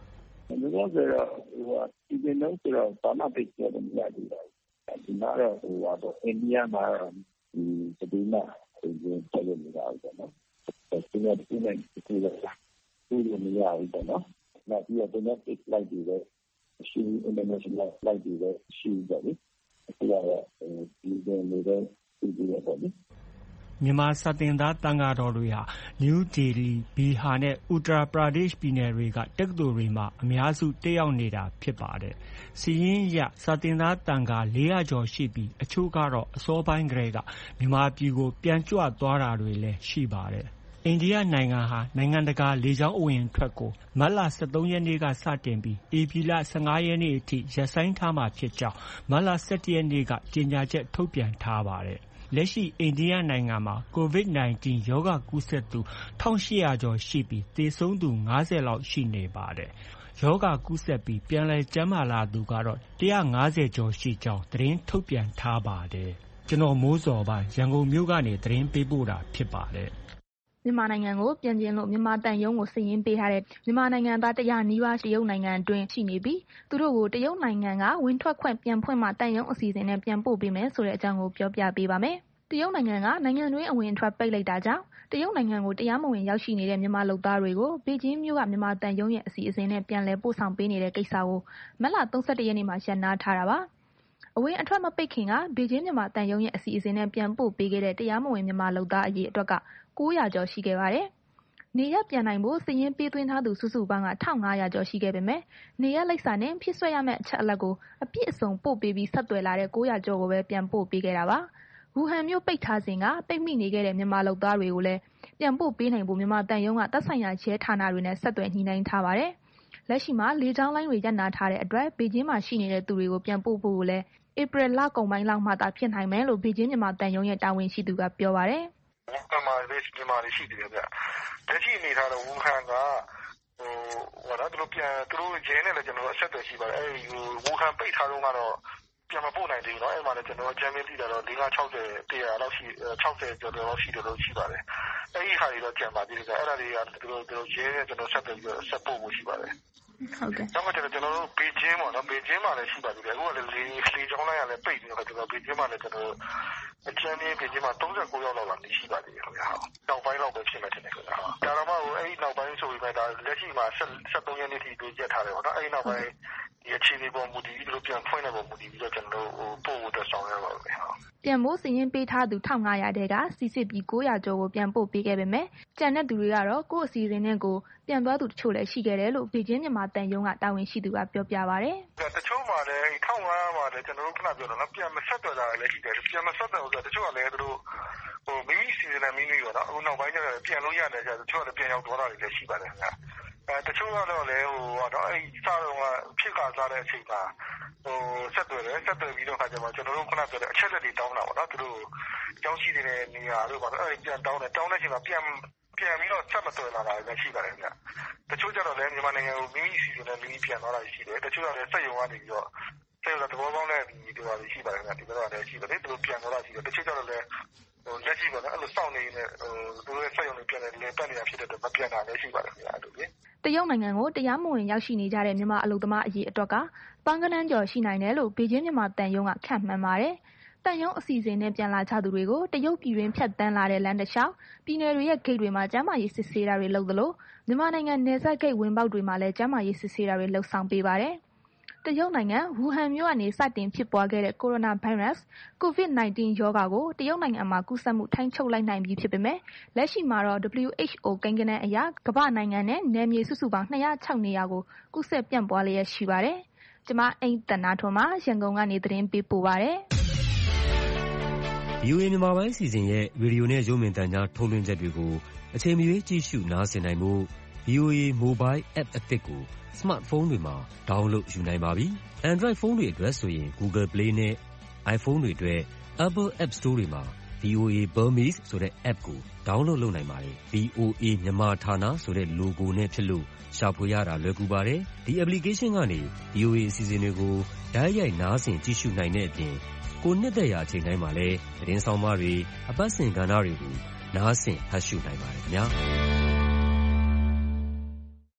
လောလောဆယ်တော့ဟိုဒီနေ့တော့ဆိုတော့ဘာမှသိကြတယ်မရဘူး။ဒီမှာတော့ဟိုတော့အိန္ဒိယမှာဒီဒီမှာဒီပေါ်လို့မရဘူးပေါ့နော်။ဒီနေ့ဒီနေ့ဒီလိုဒီလိုမရဘူးပေါ့နော်။နောက်ပြီးတော့ domestic flight တွေလည်းရှိ international flight တွေလည်းရှိတယ်လေ။အခုကတော့ဒီလိုမျိုးဒီလိုပေါ့လေ
။မြန်မာစာသင်သားသံဃာတော်တွေဟာနယူးဒေလီ၊ဘီဟာနဲ့ဥတ္တရာပရာဒိရှ်ပြည်နယ်တွေကတက္ကသိုလ်တွေမှာအများစုတက်ရောက်နေတာဖြစ်ပါတယ်။စာရင်းအရစာသင်သားသံဃာလေးရာကျော်ရှိပြီးအချို့ကတော့အစောပိုင်းကတည်းကမြန်မာပြည်ကိုပြန်ကြွသွားတာတွေလည်းရှိပါတယ်။အိန္ဒိယနိုင်ငံဟာနိုင်ငံတကာလေကြောင်းအဝင်အထွက်ကိုမတ်လ၁၃ရက်နေ့ကစတင်ပြီးဧပြီလ၁၅ရက်နေ့အထိရပ်ဆိုင်းထားမှာဖြစ်ကြောင်းမတ်လ၁၁ရက်နေ့ကကြေညာချက်ထုတ်ပြန်ထားပါတယ်။လက်ရှိအိန္ဒိယနိုင်ငံမှာ ကိုဗစ်၁၉ ရောဂါကူးစက်သူ၁၈၀၀ကျော်ရှိပြီးသေဆုံးသူ၅၀လောက်ရှိနေပါတယ်။ရောဂါကူးစက်ပြီးပြန်လည်ကျန်းမာလာသူကတော့၁၅၀ကျော်ရှိကြောင်းသတင်းထုတ်ပြန်ထားပါတယ်။ကျွန်တော်မိုးစော်ပါရန်ကုန်မြို့ကနေသတင်းပေးပို့တာဖြစ်ပါတယ်။
မြန်မာနိုင်ငံကိုပြန်ကျင်လို့မြန်မာတန်ယုံကိုစာရင်းပေးထားတဲ့မြန်မာနိုင်ငံသားတရားနီးပါးတရုတ်နိုင်ငံအတွင်းရှိနေပြီးသူတို့ကိုတရုတ်နိုင်ငံကဝင်ထွက်ခွင့်ပြန်ဖွင့်မှတန်ယုံအစီအစဉ်နဲ့ပြန်ပို့ပေးမယ်ဆိုတဲ့အကြောင်းကိုပြောပြပေးပါမယ်။တရုတ်နိုင်ငံကနိုင်ငံတွင်းအဝင်အထွက်ပိတ်လိုက်တာကြောင့်တရုတ်နိုင်ငံကိုတရားမဝင်ရောက်ရှိနေတဲ့မြန်မာလုပ်သားတွေကိုဘေကျင်းမြို့ကမြန်မာတန်ယုံရဲ့အစီအစဉ်နဲ့ပြန်လည်ပို့ဆောင်ပေးနေတဲ့ကိစ္စကိုမတ်လ၃၁ရက်နေ့မှာရပ်နားထားတာပါ။အဝင်အထွက်မပိတ်ခင်ကဘေကျင်းမြန်မာတန်ယုံရဲ့အစီအစဉ်နဲ့ပြန်ပို့ပေးခဲ့တဲ့တရားမဝင်မြန်မာလုပ်သားအရေးအတွက်က၉၀၀ကျော်ရှိခဲ့ပါတယ်။နေရပ်ပြန်နိုင်ဖို့စာရင်းပေးသွင်းထားသူစုစုပေါင်းက၁၅၀၀ကျော်ရှိခဲ့ပေမဲ့နေရပ်လိပ်စာနဲ့ဖြည့်စွက်ရမယ့်အချက်အလက်ကိုအပြည့်အစုံပို့ပေးပြီးဆက်သွယ်လာတဲ့၉၀၀ကျော်ကိုပဲပြန်ပို့ပေးခဲ့တာပါ။ဝူဟန်မြို့ပိတ်ထားစဉ်ကပိတ်မိနေခဲ့တဲ့မြန်မာလုပ်သားတွေကိုလည်းပြန်ပို့ပေးနိုင်ဖို့မြန်မာတန်ယုံကသက်ဆိုင်ရာရဲဌာနတွေနဲ့ဆက်သွယ်ညှိနှိုင်းထားပါတယ်။လက်ရှိမှာလေကြောင်းလိုင်းတွေရပ်နားထားတဲ့အတွက်ဘေကျင်းမှာရှိနေတဲ့သူတွေကိုပြန်ပို့ဖို့ကိုလည်းဧပြီလကုန်ပိုင်းလောက်မှသာဖြစ်နိုင်မယ်လို့ဘေကျင်းမြန်မာတန်ယုံရဲ့တာဝန်ရှိသူကပြောပါတယ်။
ဝူဟန်မှာလည်းမြန်မာတွေရှိတယ်ဗျ။လက်ရှိအနေထားတော့ဝူဟန်ကဟိုဟောတော့သူတို့ပြန်သူတို့ရင်းနဲ့လည်းကျွန်တော်အဆက်အသွယ်ရှိပါတယ်။အဲဒီဟိုဝူဟန်ပိတ်ထားတော့ကတော့ပြန်မပို့နိုင်သေးဘူးเนาะအဲ့မှာလည်းကျွန်တော်အကြမ်းဖျင်းသိတာတော့၄၅၆၀ ၁၀၀လောက်ရှိ၆၀ကျော်လောက်ရှိတယ်လို့ရှိပါတယ်။အဲ့ဒီဟာတွေတော့ကြံပါသေးတယ်။အဲ့ဒါတွေကသူတို့သူတို့ရင်းနဲ့ကျွန်တော်ဆက်သွယ်ပြီးဆက်ပို့ဖို့ရှိပါတယ်။
ဟုတ်ကဲ့
။တော့ကျွန်တော်ကျွန်တော်တို့ဘေကျင်းပေါ့နော်ဘေကျင်းမှာလည်းရှိပါသေးတယ်။အခုကလည်းလေလေကြောင်းလိုင်းကလည်းပိတ်နေတော့ကျွန်တော်ဘေကျင်းမှာလည်းကျွန်တော်အကျဉ်းလေးဘေကျင်းမှာ၃၉ရောက်လောက်လာနေရှိပါသေးတယ်ခင်ဗျာ။နောက်ပိုင်းတော့ပဲဖြစ်မယ်ထင်တယ်ခင်ဗျာ။ဒါတော့မှဟိုအဲ့ဒီနောက်ပိုင်းဆိုပြီးမှဒါလက်ရှိမှာ၁၃ရက်နေ့ထိပြေးရက်ထားတယ်ပေါ့နော်။အဲ့ဒီနောက်ပိုင်းဒီအခြေအနေပေါ်မူတည်ပြီးတို့ပြန်ဖွင့်တဲ့ပုံမူတည်ပြီးတော့ကျွန်တော်တို့ဟိုပို့ဖို့အတွက်ဆောင်ရွက်ပါမယ်
။ပြန်ဖို့စာရင်းပေးထားသူ၁၅၀၀တဲကစီစစ်ပြီး၉၀၀ကျော်ကိုပြန်ပို့ပေးခဲ့ပေမဲ့ကျန်တဲ့သူတွေကတော့ကိုယ့်အစီအစဉ်နဲ့ကိုပြန်သွားသူတချို့လည်းရှိခဲ့တယ်လို့ဘေကျင်းမြန်မာတန်ယုံကတာဝန်ရှိသူကပြောပြပါဗျ
။တချို့မှာလည်း၁၅၀၀မှာလည်းကျွန်တော်တို့ခဏပြောတော့နော်ပြန်မဆက်တော့တာလည်းရှိတယ်ပြန်မဆက်တော့ဆိုတချို့ကလည်းသူတို့ဟိုမိမိစီစဉ်တဲ့မိမိရောနော်အခုနောက်ပိုင်းကျတော့ပြန်လို့ရတယ်ကျတချို့ကလည်းပြန်ရောက်သွားတာတွေလည်းရှိပါတယ်ခင်ဗျ။အဲတချို့ကတော့လည်းဟိုတော့အဲ့စားတော့ကဖြစ်ခါစားတဲ့အချိန်မှာဟိုဆက်သွယ်တယ်ဆက်သွယ်ပြီးတော့ခါကျမှကျွန်တော်တို့ခုနပြောတဲ့အချက်လက်တွေတောင်းတာပေါ့နော်သူတို့ကြောင်းရှိနေတဲ့နေရာတို့ပါအဲ့ပြန်တောင်းတယ်တောင်းတဲ့အချိန်မှာပြန်ပြန်ပြီးတော့ဆက်မသွယ်လာတာလည်းရှိပါတယ်ခင်ဗျတချို့ကျတော့လည်းမြန်မာနိုင်ငံကိုမိမိစီစဉ်တဲ့မိမိပြန်သွားတာရှိတယ်တချို့ကလည်းစက်ရုံကနေပြီးတော့စက်ရုံကသဘောပေါက်တဲ့ဒီတွေပါရှိပါတယ်ခင်ဗျဒီကတော့လည်းရှိတယ်သူတို့ပြန်သွားတာရှိတယ်တချို့ကျတော့လည်းဟိုလက်ရှိပေါ့နော်အဲ့လိုစောင့်နေနေဟိုသူတို့ရဲ့စက်ရုံတွေပြန်တယ်လေပတ်နေတာဖြစ်တဲ့အတွက်မပြန်တာလည်းရှိပါတယ်ခင်ဗျအဲ့လိုလေ
တရုတ်နိုင်ငံကိုတရားမဝင်ရောက်ရှိနေကြတဲ့မြန်မာအလုပ်သမားအရေးအတွက်ကပန်းကနန်းကျော်ရှိနိုင်တယ်လို့ဘေကျင်းမြန်မာတန်ယုံကခန့်မှန်းပါတယ်။တန်ယုံအစီအစဉ်နဲ့ပြန်လာကြသူတွေကိုတရုတ်ပြည်တွင်းဖြတ်တန်းလာတဲ့လမ်းတစ်လျှောက်ပြည်နယ်တွေရဲ့ဂိတ်တွေမှာကျန်းမာရေးစစ်ဆေးတာတွေလုပ်သလိုမြန်မာနိုင်ငံနယ်စပ်ဂိတ်ဝင်ပေါက်တွေမှာလည်းကျန်းမာရေးစစ်ဆေးတာတွေလှုပ်ဆောင်ပေးပါတယ်။တရုတ်နိုင်ငံဝူဟန်မြို့ကနေစတင်ဖြစ်ပွားခဲ့တဲ့ကိုရိုနာဗိုင်းရပ်စ် ကိုဗစ်၁၉ ရောဂါကိုတရုတ်နိုင်ငံမှာကူးစက်မှုထိန်းချုပ်လိုက်နိုင်ပြီဖြစ်ပေမဲ့လက်ရှိမှာတော့ ဒဗလျူအိချ်အို ကိန်းဂဏန်းအရကမ္ဘာနိုင်ငံနဲ့နယ်မြေစုစုပေါင်း၂၀၆နေရာကိုကူးစက်ပြန့်ပွားလျက်ရှိပါတယ်။ကျွန်မအိမ်တနာထွန်းမှာရန်ကုန်ကနေသတင်းပေးပို့ပါတယ်။
ဗွီအိုအေ မြန်မာပိုင်းအစီအစဉ်ရဲ့ရေဒီယိုနဲ့ရုပ်မြင်သံကြားထုတ်လွှင့်ချက်တွေကိုအချိန်မရွေးကြည့်ရှုနားဆင်နိုင်ဖို့ ဗွီအိုအေ Mobile App အသစ်ကိုစမတ်ဖုန်းတွေမှာ download ယူနိုင်ပါပြီ။ Android ဖုန်းတွေအတွက်ဆိုရင် Google Play နဲ့ iPhone တွေအတွက် Apple App Store တွေမှာ ဗွီအိုအေ Burmese ဆိုတဲ့ app ကို download လုပ်နိုင်ပါတယ်။ ဗွီအိုအေ မြန်မာဌာနဆိုတဲ့ logo နဲ့ဖြစ်လို့ရှာဖွေရတာလွယ်ကူပါတယ်။ဒီ application ကနေ ဗွီအိုအေအစီအစဉ်တွေကိုတိုက်ရိုက်နားဆင်ကြည့်ရှုနိုင်တဲ့အပြင်ကိုနှစ်သက်ရာအချိန်တိုင်းမှာလည်းသတင်းဆောင်မတွေအပတ်စဉ်ကဏ္ဍတွေကိုနားဆင်ဖတ်ရှုနိုင်ပါတယ်ခင်ဗျာ။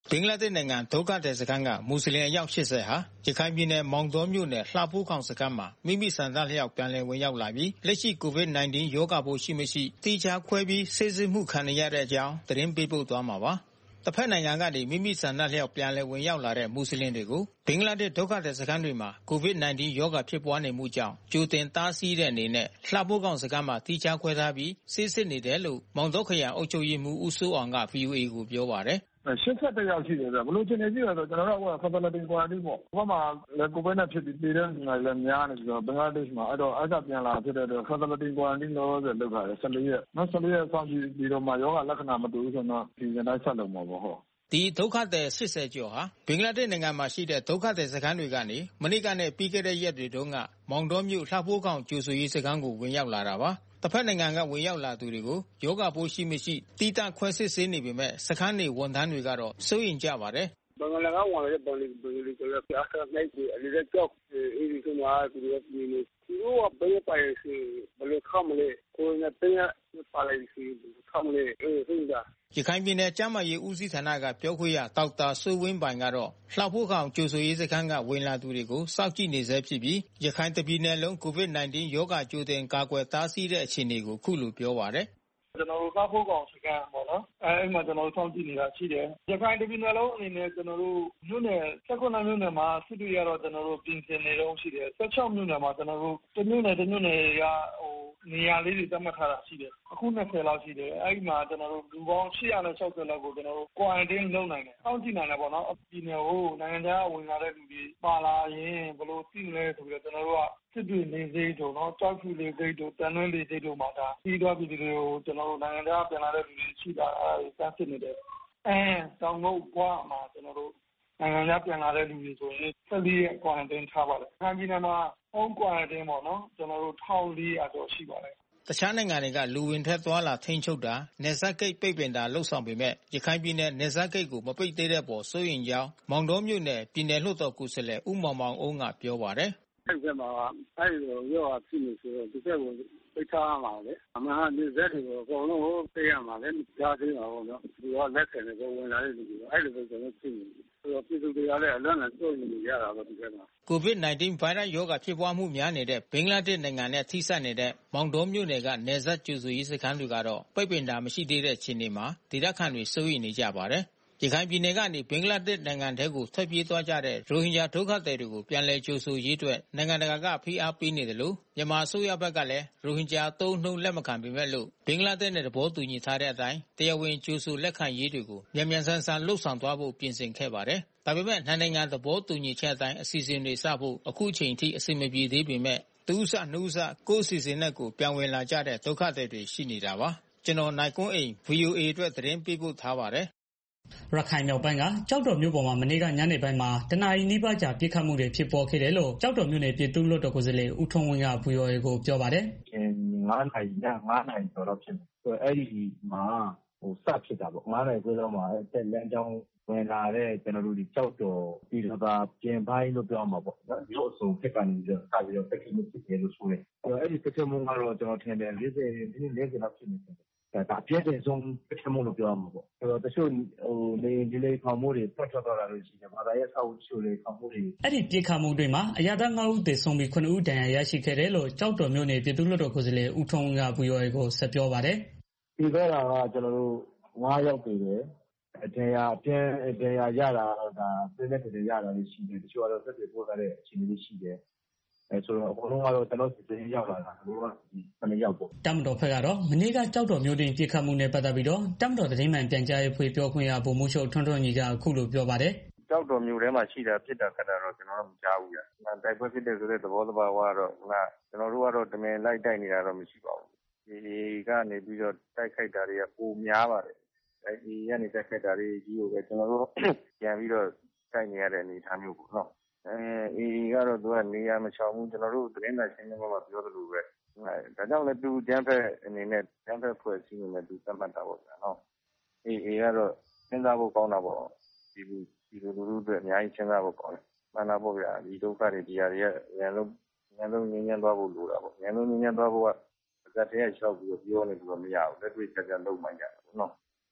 ဘင်္ဂလားဒေ့ရှ်နိုင်ငံဒုက္ခသည်စခန်းကမွတ်စလင်အယောက်ရှစ်ဆယ်ဟာရခိုင်ပြည်နယ်မောင်တောမြို့နယ်လှဖိုးခေါင်စခန်းမှာမိမိဆန္ဒလျောက်ပြန်လည်ဝင်ရောက်လာပြီးလက်ရှိ ကိုဗစ် ၁၉ ရောဂါပိုးရှိမရှိတိကျခွဲပြီးစစ်ဆေးမှုခံရတဲ့အကြောင်းသတင်းပေးပို့သွားမှာပါ။တစ်ဖက်နိုင်ငံကနေမိမိဆန္ဒလျောက်ပြန်လည်ဝင်ရောက်လာတဲ့မွတ်စလင်တွေကိုဘင်္ဂလားဒေ့ရှ်ဒုက္ခသည်စခန်းတွေမှာ ကိုဗစ် ၁၉ ရောဂါဖြစ်ပွားနေမှုကြောင့်ကြိုတင်တားဆီးတဲ့အနေနဲ့လှဖိုးခေါင်စခန်းမှာတိကျခွဲထားပြီးစစ်ဆေးနေတယ်လို့မောင်တောခရိုင်အုပ်ချုပ်ရေးမှူးဦးစိုးအောင်က ဗွီအိုအေ ကိုပြောပါတယ်
ရှစ်ဆယ့်တစ်ယောက်ရှိတယ်ဗျဘလို့ချင်းနေကြည့်ရတော့ကျွန်တော်တို့က facility quarantine ပေါ့ဘာမှလည်းကိုဗစ်နဲ့ဖြစ်ပြီးပြည်တဲ့နိုင်ငံလည်းများနေပြီးတော့ဘင်္ဂလားဒေ့ရှ်မှာအဲ့တော့အဲ့ဒါပြန်လာဖြစ်တဲ့အတွက် facility quarantine လို့ဆိုလုပ်ထားတယ်၁၄ရက်နောက်၁၄ရက်စောင့်ကြည့်ပြီးတော့မှယောဂလက္ခဏာမတူဘူးဆိုတော့ဒီနေ့တိုင်းဆက်လုပ်မှာပေါ့ဟုတ်
ဒီဒုက္ခသည်ရှစ်ဆယ်ကျော်ဟာဘင်္ဂလားဒေ့ရှ်နိုင်ငံမှာရှိတဲ့ဒုက္ခသည်စခန်းတွေကနေမနေ့ကနဲ့ပြီးခဲ့တဲ့ရက်တွေတုန်းကမောင်တောမြို့လှဖိုးခေါင်ကျိုဆိုရေးစခန်းကိုဝင်ရောက်လာတာပါတစ်ဖက်နိုင်ငံကဝင်ရောက်လာသူတွေကိုယောဂပိုးရှိမရှိတိကျခွဲစစ်ဆေးနေပေမဲ့စခန်းနေဝန်ထမ်းတွေကတော့စိုးရိမ်ကြပါတယ်
ဘင်္ဂလားကဝင်လာတဲ့ဘင်္ဂလီဘင်္ဂလီတွေကအားထားနိုင်တယ်အလေးရက်ကြောက်အေးဒီကမှာသူတို့ဒီလိုသူတို့ဘယ်ပိုင်စီဘယ်လိုခမလဲကိုယ်နဲ့ပြန်ပါလိုက်စီခမလဲအေးဟုတ်တာ
ရခိုင်ပြည်နယ်ကျန်းမာရေးဦးစီးဌာနကပြောခွင့်ရဒေါက်တာစိုးဝင်းပိုင်ကတော့လှဖိုးခေါင်ကျိုဆိုရေးစခန်းကဝင်လာသူတွေကိုစောင့်ကြည့်နေဆဲဖြစ်ပြီးရခိုင်တပြည်နယ်လုံးကိုဗစ် ၁၉ ရောဂါကြိုတင်ကာကွယ်တားဆီးတဲ့အခြေအနေကိုခုလိုပြောပါတယ်
ကျွန်တော်တို့လှဖိုးခေါင်စခန်းပေါ့နော်အဲအဲ့မှာကျွန်တော်တို့စောင့်ကြည့်နေတာရှိတယ်ရခိုင်တပြည်နယ်လုံးအနေနဲ့ကျွန်တော်တို့မြို့နယ်၁၉မြို့နယ်မှာစစ်တွေရတော့ကျွန်တော်တို့ပြင်ဆင်နေတော့ရှိတယ်၁၆မြို့နယ်မှာကျွန်တော်တို့တမြို့နယ်တမြို့နယ်ကဟိုနေရာလေးတွေသတ်မှတ်ထားတာရှိတယ်အခု၂၀လောက်ရှိတယ်အဲ့ဒီမှာကျွန်တော်တို့လူပေါင်း၈၆၀လောက်ကိုကျွန်တော်တို့ quarantine လုပ်နိုင်တယ်စောင့်ကြည့်နိုင်တယ်ပေါ့နော်ပြည်နယ်ကိုနိုင်ငံခြားဝင်လာတဲ့လူတွေပါလာရင်ဘယ်လိုသိမလဲဆိုပြီးတော့ကျွန်တော်တို့ကစစ်တွေနေစိတ်တို့နော်ကြောက်ဖြူလေးစိတ်တို့တန်လွင်းလေးစိတ်တို့မှာဒါပြီးတော့ပြည်တွေကိုကျွန်တော်တို့နိုင်ငံခြားပြန်လာတဲ့လူတွေရှိတာအဲစမ်းစစ်နေတယ်အဲတောင်ငုတ်ဘွားမှာကျွန်တော်တို့နိုင်ငံခြားပြန်လာတဲ့လူတွေဆိုရင်၁၄ရက် quarantine ထားပါတယ်။ခန်းပြည်နယ်မှာ home quarantine ပေါ့နော်ကျွန်တော်တို့၁၄၀၀ကျော်ရှိပါတယ်
တခြားနိုင်ငံတွေကလူဝင်ထက်သွားလာထိန်းချုပ်တာနယ်စပ်ဂိတ်ပိတ်ပင်တာလှုပ်ဆောင်ပေမဲ့ရခိုင်ပြည်နယ်နယ်စပ်ဂိတ်ကိုမပိတ်သေးတဲ့ပေါ်စိုးရိမ်ကြောင်းမောင်တောမြို့နယ်ပြည်နယ်လွှတ်တော်ကိုယ်စားလှယ်ဦးမောင်မောင်အုံးကပြောပါတယ်
အဲ့ဒီမှာအဲ့ဒီရောဂါဖြစ်နေဆိုတော့ဒီဘက်ကိုပိတ်ထားမှာလေအမှန်ကနေဇက်တွေကိုအကုန်လုံးဟိုသိရမှာလေကြားသိမှာပေါ့နော်ဒီကလက်ခံနေကိုဝင်လာတဲ့လူတွေအဲ့လိုပဲကျွန်တော်သိနေဆိုတော့ပြည်သူတွေကလည်းအလွန်နဲ့စိုးရိမ်နေကြတာပေါ့ဒီဘက်မှာ
ကိုဗစ် ၁၉ ဗိုင်းရပ်စ်ရောဂါဖြစ်ပွားမှုများနေတဲ့ဘင်္ဂလားဒေ့ရှ်နိုင်ငံနဲ့ထိစပ်နေတဲ့မောင်တောမြို့နယ်ကနယ်စပ်ကျူဆိုရေးစခန်းတွေကတော့ပိတ်ပင်တာမရှိသေးတဲ့အခြေအနေမှာဒေသခံတွေစိုးရိမ်နေကြပါတယ်ရခိုင်ပြည်နယ်ကနေဘင်္ဂလားဒေ့ရှ်နိုင်ငံထဲကိုထွက်ပြေးသွားကြတဲ့ရိုဟင်ဂျာဒုက္ခသည်တွေကိုပြန်လည်ကြိုဆိုရေးအတွက်နိုင်ငံတကာကဖိအားပေးနေတယ်လို့မြန်မာအစိုးရဘက်ကလည်းရိုဟင်ဂျာအသုံးအနှုန်းလက်မခံပေမဲ့လို့ဘင်္ဂလားဒေ့ရှ်နဲ့သဘောတူညီထားတဲ့အတိုင်းတရားဝင်ကြိုဆိုလက်ခံရေးတွေကိုမြန်မြန်ဆန်ဆန်လှုပ်ဆောင်သွားဖို့ပြင်ဆင်ခဲ့ပါတယ်။ဒါပေမဲ့နိုင်ငံသဘောတူညီချက်အတိုင်းအစီအစဉ်တွေစဖို့အခုချိန်ထိအဆင်မပြေသေးပေမဲ့တဦးစနှုတ်စကိုယ်အစီအစဉ်နဲ့ကိုပြောင်းဝင်လာကြတဲ့ဒုက္ခသည်တွေရှိနေတာပါ။ကျွန်တော်နိုင်ကွန်းအိမ် ဗွီအိုအေ အတွက်သတင်းပေးပို့ထားပါတယ်
ရခိုင်မြောက်ပိုင်းကကြောက်တော်မြို့ပေါ်မှာမနေ့ကညနေပိုင်းမှာတနာရီနီးပါးကြာပြစ်ခတ်မှုတွေဖြစ်ပေါ်ခဲ့တယ်လို့ကြောက်တော်မြို့နယ်ပြည်သူ့လွှတ်တော်ကိုယ်စားလှယ်ဦးထွန်းဝင်းက ဗွီအိုအေ ကိုပြောပါတယ်
။ငါးနာရီညငါးနာရီကျော်တော့ဖြစ်တယ်။ဆိုတော့အဲ့ဒီမှာဟိုစဖြစ်တာပေါ့။ငါးနာရီခွဲလောက်မှာအဲ့လမ်းကြောင်းဝင်လာတဲ့ကျွန်တော်တို့ဒီကြောက်တော်ပြည်တော်သားပြင်ပိုင်းလို့ပြောမှာပေါ့နော်။ရုပ်အစုံဖြစ်ကနေပြီးတော့စပြီးတော့တက်မှုဖြစ်တယ်လို့ဆိုတယ်။အဲ့ဒီတက်မှုကတော့ကျွန်တော်ထင်တယ်၄၀မိနစ်၄၀လောက်ဖြစ်နေတယ်။ဒါပြည့်တဲ့ဆုံးပြည့်မှုလို့ပြောမှာပေါ့။ဆိုတော့တချို့ဟိုနေဒီလေးခေါမှုတွေပတ်ထွက်သွားတာလို့ရှိတယ်။ဘာသာရေးဆောက်ချိုးလေးခေါမှုတွေ
အဲ့ဒီပြစ်ခတ်မှုတွေမှာအရသာငါးဦးသေဆုံးပြီးခုနှစ်ဦးဒဏ်ရာရရှိခဲ့တယ်လို့ကြောက်တော်မြို့နယ်ပြည်သူ့လွှတ်တော်ကိုယ်စားလှယ်ဦးထုံးက ဗွီအိုအေ ကိုဆက်ပြောပါတယ်
။ဒီတော့ကကျွန်တော်တို့ငါးယောက်တည်တယ်။ဒဏ်ရာအပြင်းဒဏ်ရာရတာတော့ဒါပြင်းတဲ့ဒဏ်ရာရတာလေးရှိတယ်။တချို့ကတော့သက်သေပို့ထားတဲ့အခြေအနေလေးရှိတယ်။အဲဆိုတော့အကုန်လုံးကတော့ကျွန်တော်စီစဉ်ရောက်လာတာဘိုးကဒီခဏရောက်ပေါ့
တမတော်ဖက်ကတော့မနေ့ကကြောက်တော်မျိုးတင်ပြစ်ခတ်မှုနဲ့ပတ်သက်ပြီးတော့တမတော်သတင်းမှန်ပြန်ကြားရေးဖွဲ့ပြောခွင့်ရဗိုလ်မှူးချုပ်ထွန်းထွန်းညီကအခုလိုပြောပါတယ်
ကြောက်တော်မျိုးထဲမှာရှိတာဖြစ်တာခက်တာတော့ကျွန်တော်တို့မကြားဘူးရ။တိုက်ပွဲဖြစ်တဲ့ဆိုတဲ့သဘောတဘာဝကတော့ဟိုကကျွန်တော်တို့ကတော့တမင်လိုက်တိုက်နေတာတော့မရှိပါဘူး။ဒီကနေပြီးတော့တိုက်ခိုက်တာတွေကပိုများပါတယ်။အဲဒီကနေတိုက်ခိုက်တာတွေကြီးကိုပဲကျွန်တော်တို့ပြန်ပြီးတော့တိုက်နေရတဲ့အနေအထားမျိုးပေါ့နော်။အဲအေးကတော့သူကနေရာမချောင်ဘူးကျွန်တော်တို့သတင်းစာရှင်းလင်းပွဲမှာပြောသလိုပဲဒါကြောင့်လည်းသူကျန်းဖက်အနေနဲ့ကျန်းဖက်ဖွဲ့စည်းနေတယ်သူသတ်မှတ်တာပေါ့ဗျာနော်အေးအေးကတော့စဉ်းစားဖို့ကောင်းတာပေါ့ဒီဒီလိုလူတွေအများကြီးစဉ်းစားဖို့ကောင်းတယ်မှန်တာပေါ့ဗျာဒီဒုက္ခတွေဒီဟာတွေကဉာဏ်လုံးဉာဏ်လုံးငြင်းဉာဏ်သွားဖို့လိုတာပေါ့ဉာဏ်လုံးငြင်းဉာဏ်သွားဖို့ကဇက်တဲ့လျှောက်ပြီးပြောနေလို့မရဘူးလက်တွေ့ကြကြလုပ်မှရတာပေါ့နော်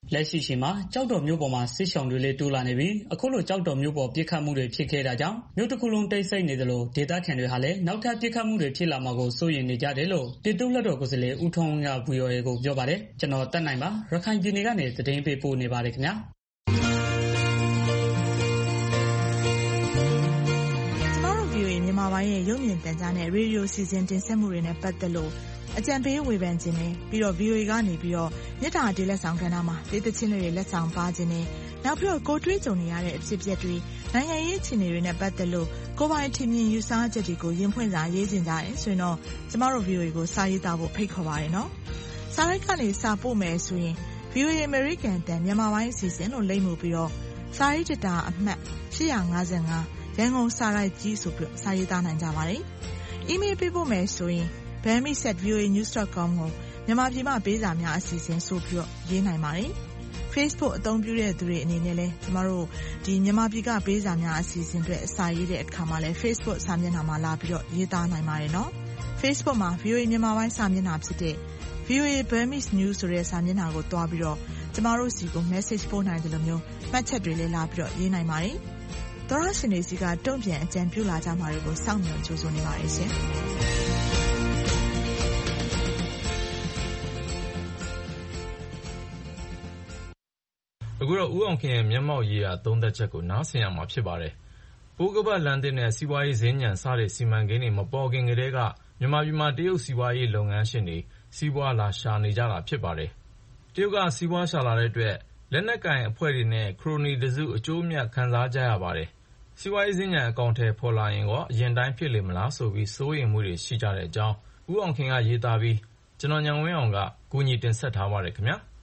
လက်ရှိချိန်မှာကျောက်တော်မြို့ပေါ်မှာစစ်ရှောင်တွေလည်းတိုးလာနေပြီးအခုလိုကျောက်တော်မြို့ပေါ်ပစ်ခတ်မှုတွေဖြစ်ခဲ့တာကြောင့်မြို့တစ်ခုလုံးတိတ်ဆိတ်နေသလိုဒေသခံတွေဟာလည်းနောက်ထပ်ပစ်ခတ်မှုတွေဖြစ်လာမှာကိုစိုးရိမ်နေကြတယ်လို့ပြည်သူ့လွှတ်တော်ကိုယ်စားလှယ်ဦးထွန်းဝင်းက ဗွီအိုအေ ကိုပြောပါတယ်ကျွန်တော်တက်နိုင်ပါရခိုင်ပြည်နယ်ကနေသတင်းပေးပို့နေပါတယ်ခင်ဗျာ
မြန်မာပိုင်းရဲ့ရုပ်မြင်သံကြားနဲ့ရေဒီယိုစီစဉ်တင်ဆက်မှုတွေနဲ့ပတ်သက်လို့အကြံပေးဝေဖန်ခြင်းနဲ့ပြီးတော့ ဗီအိုအေ ကနေပြီးတော့မြစ်တာဒေးလက်ဆောင်ကဏ္ဍမှာဒေသချင်းတွေလက်ဆောင်ပါခြင်းနဲ့နောက်ပြီးတော့ကိုတွေးကြုံနေရတဲ့အဖြစ်အပျက်တွေနိုင်ငံရေးအခြေအနေတွေနဲ့ပတ်သက်လို့ကိုပိုင်ထင်မြင်ယူဆချက်တွေကိုရင်ဖွင့်စာရေးခြင်းကြတယ်ဆိုရင်တော့ကျမတို့ ဗီအိုအေ ကိုစာရေးသားဖို့ဖိတ်ခေါ်ပါတယ်နော်စာရိုက်ကနေစာပို့မယ်ဆိုရင် ဗီအိုအေ American တန်မြန်မာပိုင်းအစီအစဉ်လို့လိမ့်မှုပြီးတော့စာရေးတတာအမှတ်ရှစ်၅၅ရန်ကုန်စာရိုက်ကြီးဆိုပြီးစာရေးသားနိုင်ကြပါတယ်။ email ပေးဖို့မယ်ဆိုရင် burmese at v o a news dot com ကိုမြန်မာပြည်မှာပေးစာများအစီအစဉ်ဆိုပြီးတော့ရေးနိုင်ပါတယ်။ Facebook အသုံးပြုတဲ့သူတွေအနေနဲ့လည်းကျမတို့ဒီမြန်မာပြည်ကပေးစာများအစီအစဉ်တွေအစာရေးတဲ့အခါမှာလည်း Facebook စာမျက်နှာမှာလာပြီးတော့ရေးသားနိုင်ပါတယ်နော်။ Facebook မှာ ဗီအိုအေ မြန်မာပိုင်းစာမျက်နှာဖြစ်တဲ့ ဗီအိုအေ Burmese News ဆိုတဲ့စာမျက်နှာကိုတွားပြီးတော့ကျမတို့စီကို message ပို့နိုင်တယ်လို့မျိုးမှတ်ချက်တွေလည်းလာပြီးတော့ရေးနိုင်ပါတယ်။သောရရှင်တွေစီကတုံ့ပြန်အကြံပြုလာကြမှာတွေကိုစောင့်မျှော်ကြိုးဆိုနေပါတယ်ရှင်။
အခုတော့ဦးအောင်ခင်ရဲ့မျက်မှောက်ရေးရာသုံးသက်ချက်ကိုနားဆင်ရမှာဖြစ်ပါတယ်။ပိုးကပတ်လမ်းသစ်နဲ့စီးပွားရေးစင်္ကြန်စတဲ့စီမံကိန်းတွေမပေါ်ခင်ကတည်းကမြန်မာပြည်မှာတရုတ်စီးပွားရေးလုပ်ငန်းရှင်တွေစီးပွားလာရှာနေကြတာဖြစ်ပါတယ်။တရုတ်ကစီးပွားရှာလာတဲ့အတွက်လက်နက်ကိုင်အဖွဲ့တွေနဲ့ခရိုနီတစုအကျိုးမြတ်ခံစားကြရပါတယ်။စီးပွားရေးစင်္ကြန်အကောင့်ထဲပေါ်လာရင်ကအရင်တိုင်းဖြစ်လေမလားဆိုပြီးစိုးရိမ်မှုတွေရှိကြတဲ့အကြောင်းဦးအောင်ခင်ကရေးသားပြီးကျွန်တော်ညံဝင်းအောင်ကကူညီတင်ဆက်ထားပါတယ်ခင်ဗျာ။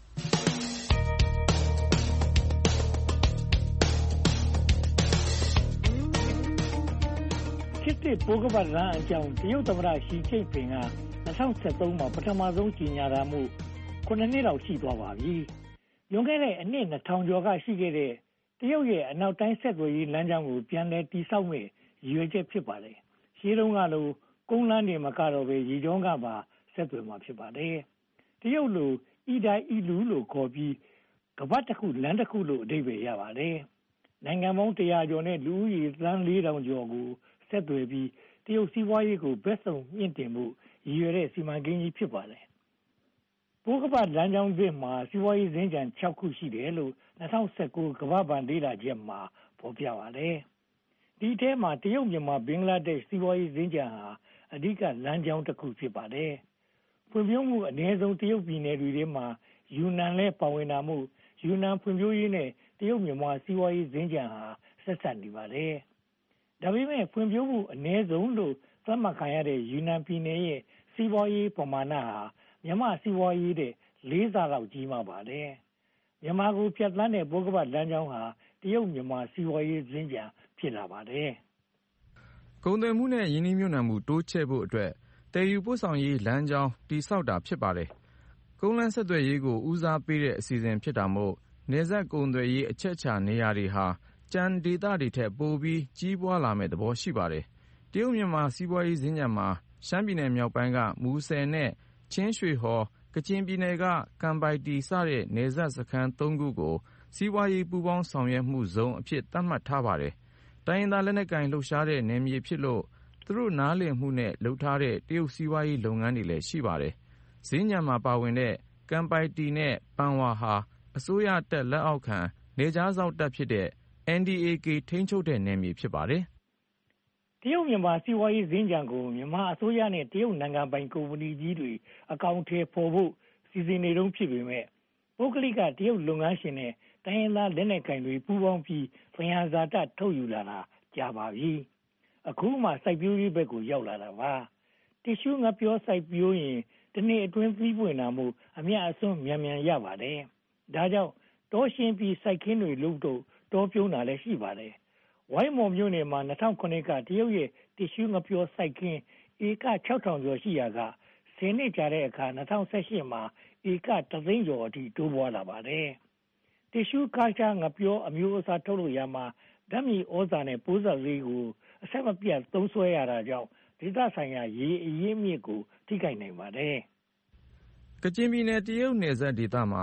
ခေတ်သစ်ပိုးကပတ်လမ်းအကြောင်းတရုတ်သမ္မတရှီကျင့်ပင်က၂၀၁၃မှာပထမဆုံးကြေညာတာမို့ခုနှစ်နှစ်လောက်ရှိသွားပါပြီ။လွန်ခဲ့တဲ့အနှစ်နှစ်ထောင်ကျော်ကရှိခဲ့တဲ့တရုတ်ရဲ့အနောက်တိုင်းဆက်သွယ်ရေးလမ်းကြောင်းကိုပြန်လည်တည်ဆောက်မဲ့ရည်ရွယ်ချက်ဖြစ်ပါတယ်။ရှေးတုန်းကလိုကုန်းလမ်းတွေမကတော့ပဲရေကြောင်းကပါဆက်သွယ်မှာဖြစ်ပါတယ်။တရုတ်လိုအီဒိုင်အီလူလို့ခေါ်ပြီးကမ္ဘာတစ်ခုလမ်းတစ်ခုလို့အဓိပ္ပာယ်ရပါတယ်။နိုင်ငံပေါင်းတရာကျော်နဲ့လူဦးရေသန်းလေးထောင်ကျော်ကိုဆက်သွယ်ပြီးတရုတ်စီးပွားရေးကိုဘက်စုံမြင့်တင်မှုရည်ရွယ်တဲ့စီမံကိန်းကြီးဖြစ်ပါတယ်။ပိုးကပတ်လမ်းကြောင်းသစ်မှာစီးပွားရေးစင်္ကြန်၆ခုရှိတယ်လို့၂၀၁၉ကမ္ဘာ့ဘဏ်လေ့လာချက်မှာဖော်ပြပါတယ်။ဒီထဲမှာတရုတ်မြန်မာဘင်္ဂလားဒေ့ရှ်စီးပွားရေးစင်္ကြန်ဟာအဓိကလမ်းကြောင်းတစ်ခုဖြစ်ပါတယ်။ဖွံ့ဖြိုးမှုအနည်းဆုံးတရုတ်ပြည်နယ်တွေထဲမှာယူနန်လည်းပါဝင်တာမို့ယူနန်ဖွံ့ဖြိုးရေးနဲ့တရုတ်မြန်မာစီးပွားရေးစင်္ကြန်ဟာဆက်စပ်နေပါတယ်။ဒါပေမဲ့ဖွံ့ဖြိုးမှုအနည်းဆုံးလို့သတ်မှတ်ခံရတဲ့ယူနန်ပြည်နယ်ရဲ့စီးပွားရေးပမာဏဟာမြန်မာစီးပွားရေးတဲ့လေးဆလောက်ကြီးမားပါတယ်။မြန်မာကိုဖြတ်သန်းတဲ့ပိုးကပတ်လမ်းကြောင်းဟာတရုတ်မြန်မာစီးပွားရေးစင်္ကြန်ဖြစ်လာပါတယ်
။ကုန်သွယ်မှုနဲ့ယင်းနှိမ့်ညွတ်နှံမှုတိုးချဲ့ဖို့အတွက်တည်ယူပို့ဆောင်ရေးလမ်းကြောင်းတည်ဆောက်တာဖြစ်ပါတယ်။ကုန်းလမ်းဆက်သွယ်ရေးကိုဦးစားပေးတဲ့အစီအစဉ်ဖြစ်တာမို့နယ်စပ်ကုန်သွယ်ရေးအချက်အခြာနေရာတွေဟာကျန်ဒေသတွေထက်ပိုပြီးကြီးပွားလာမယ့်သဘောရှိပါတယ်။တရုတ်မြန်မာစီးပွားရေးစင်္ကြန်မှာရှမ်းပြည်နယ်မြောက်ပိုင်းကမူဆယ်နဲ့ချင်းရွှေဟော်ကချင်ပြည်နယ်ကကမ်ပိုင်တီစတဲ့နယ်စပ်စခန်းသုံးခုကိုစီးပွားရေးပူးပေါင်းဆောင်ရွက်မှုဇုံအဖြစ်သတ်မှတ်ထားပါတယ်။တိုင်းရင်းသားလက်နက်ကိုင်လှုပ်ရှားတဲ့နယ်မြေဖြစ်လို့သူတို့နားလည်မှုနဲ့လှုပ်ထားတဲ့တရုတ်စီးပွားရေးလုပ်ငန်းတွေလည်းရှိပါတယ်။စင်္ကြန်မှာပါဝင်တဲ့ကမ်ပိုင်တီနဲ့ပန်ဝါဟာအစိုးရတပ်လက်အောက်ခံနေကြားစောက်တပ်ဖြစ်တဲ့ အန် ဒီ အေ ကေ ထိန်းချုပ်တဲ့နယ်မြေဖြစ်ပါတယ်
။တရုတ်မြန်မာစီးပွားရေးစင်္ကြန်ကိုမြန်မာအစိုးရနဲ့တရုတ်နိုင်ငံပိုင်ကုမ္ပဏီကြီးတွေအကောင့်ထဲပေါ်ဖို့စီစဉ်နေတုန်းဖြစ်ပေမဲ့ပုဂ္ဂလိကတရုတ်လုပ်ငန်းရှင်နဲ့တိုင်းရင်းသားလက်နက်ကိုင်တွေပူးပေါင်းပြီးသယံဇာတထုတ်ယူလာတာကြာပါပြီ။အခုမှစိုက်ပျိုးရေးဘက်ကိုရောက်လာတာပါ။တစ်ရှူးငပြောစိုက်ပျိုးရင်ဒီနေ့အတွင်းပြီးပွင့်တာမို့အမြတ်အစွန်းမြန်မြန်ရပါတယ်။ဒါကြောင့်တောရှင်းပြီးစိုက်ခင်းတွေလုပ်တော့တောပြုံးတာလည်းရှိပါတယ်။ဝိုင်းမော်မြို့နယ်မှာ၂၀၀၇ကတရုတ်ရဲ့တစ်ရှူးငပြောစိုက်ခင်းဧက၆ထောင်ကျော်ရှိရာကဆယ်နှစ်ကြာတဲ့အခါ၂၀၁၈မှာဧကတစ်သိန်းကျော်အထိတိုးပွားလာပါတယ်။တစ်ရှူးကားချာငပြောအမျိုးအစားထုတ်လို့ရမှာဓာတ်မြေဩဇာနဲ့ပိုးစားလေးကိုအဆက်မပြတ်သုံးစွဲရတာကြောင့်ဒေသဆိုင်ရာရေအရင်းမြစ်ကိုထိခိုက်နိုင်ပါတယ်
။ကချင်ပြည်နယ်တရုတ်နယ်စပ်ဒေသမှာတ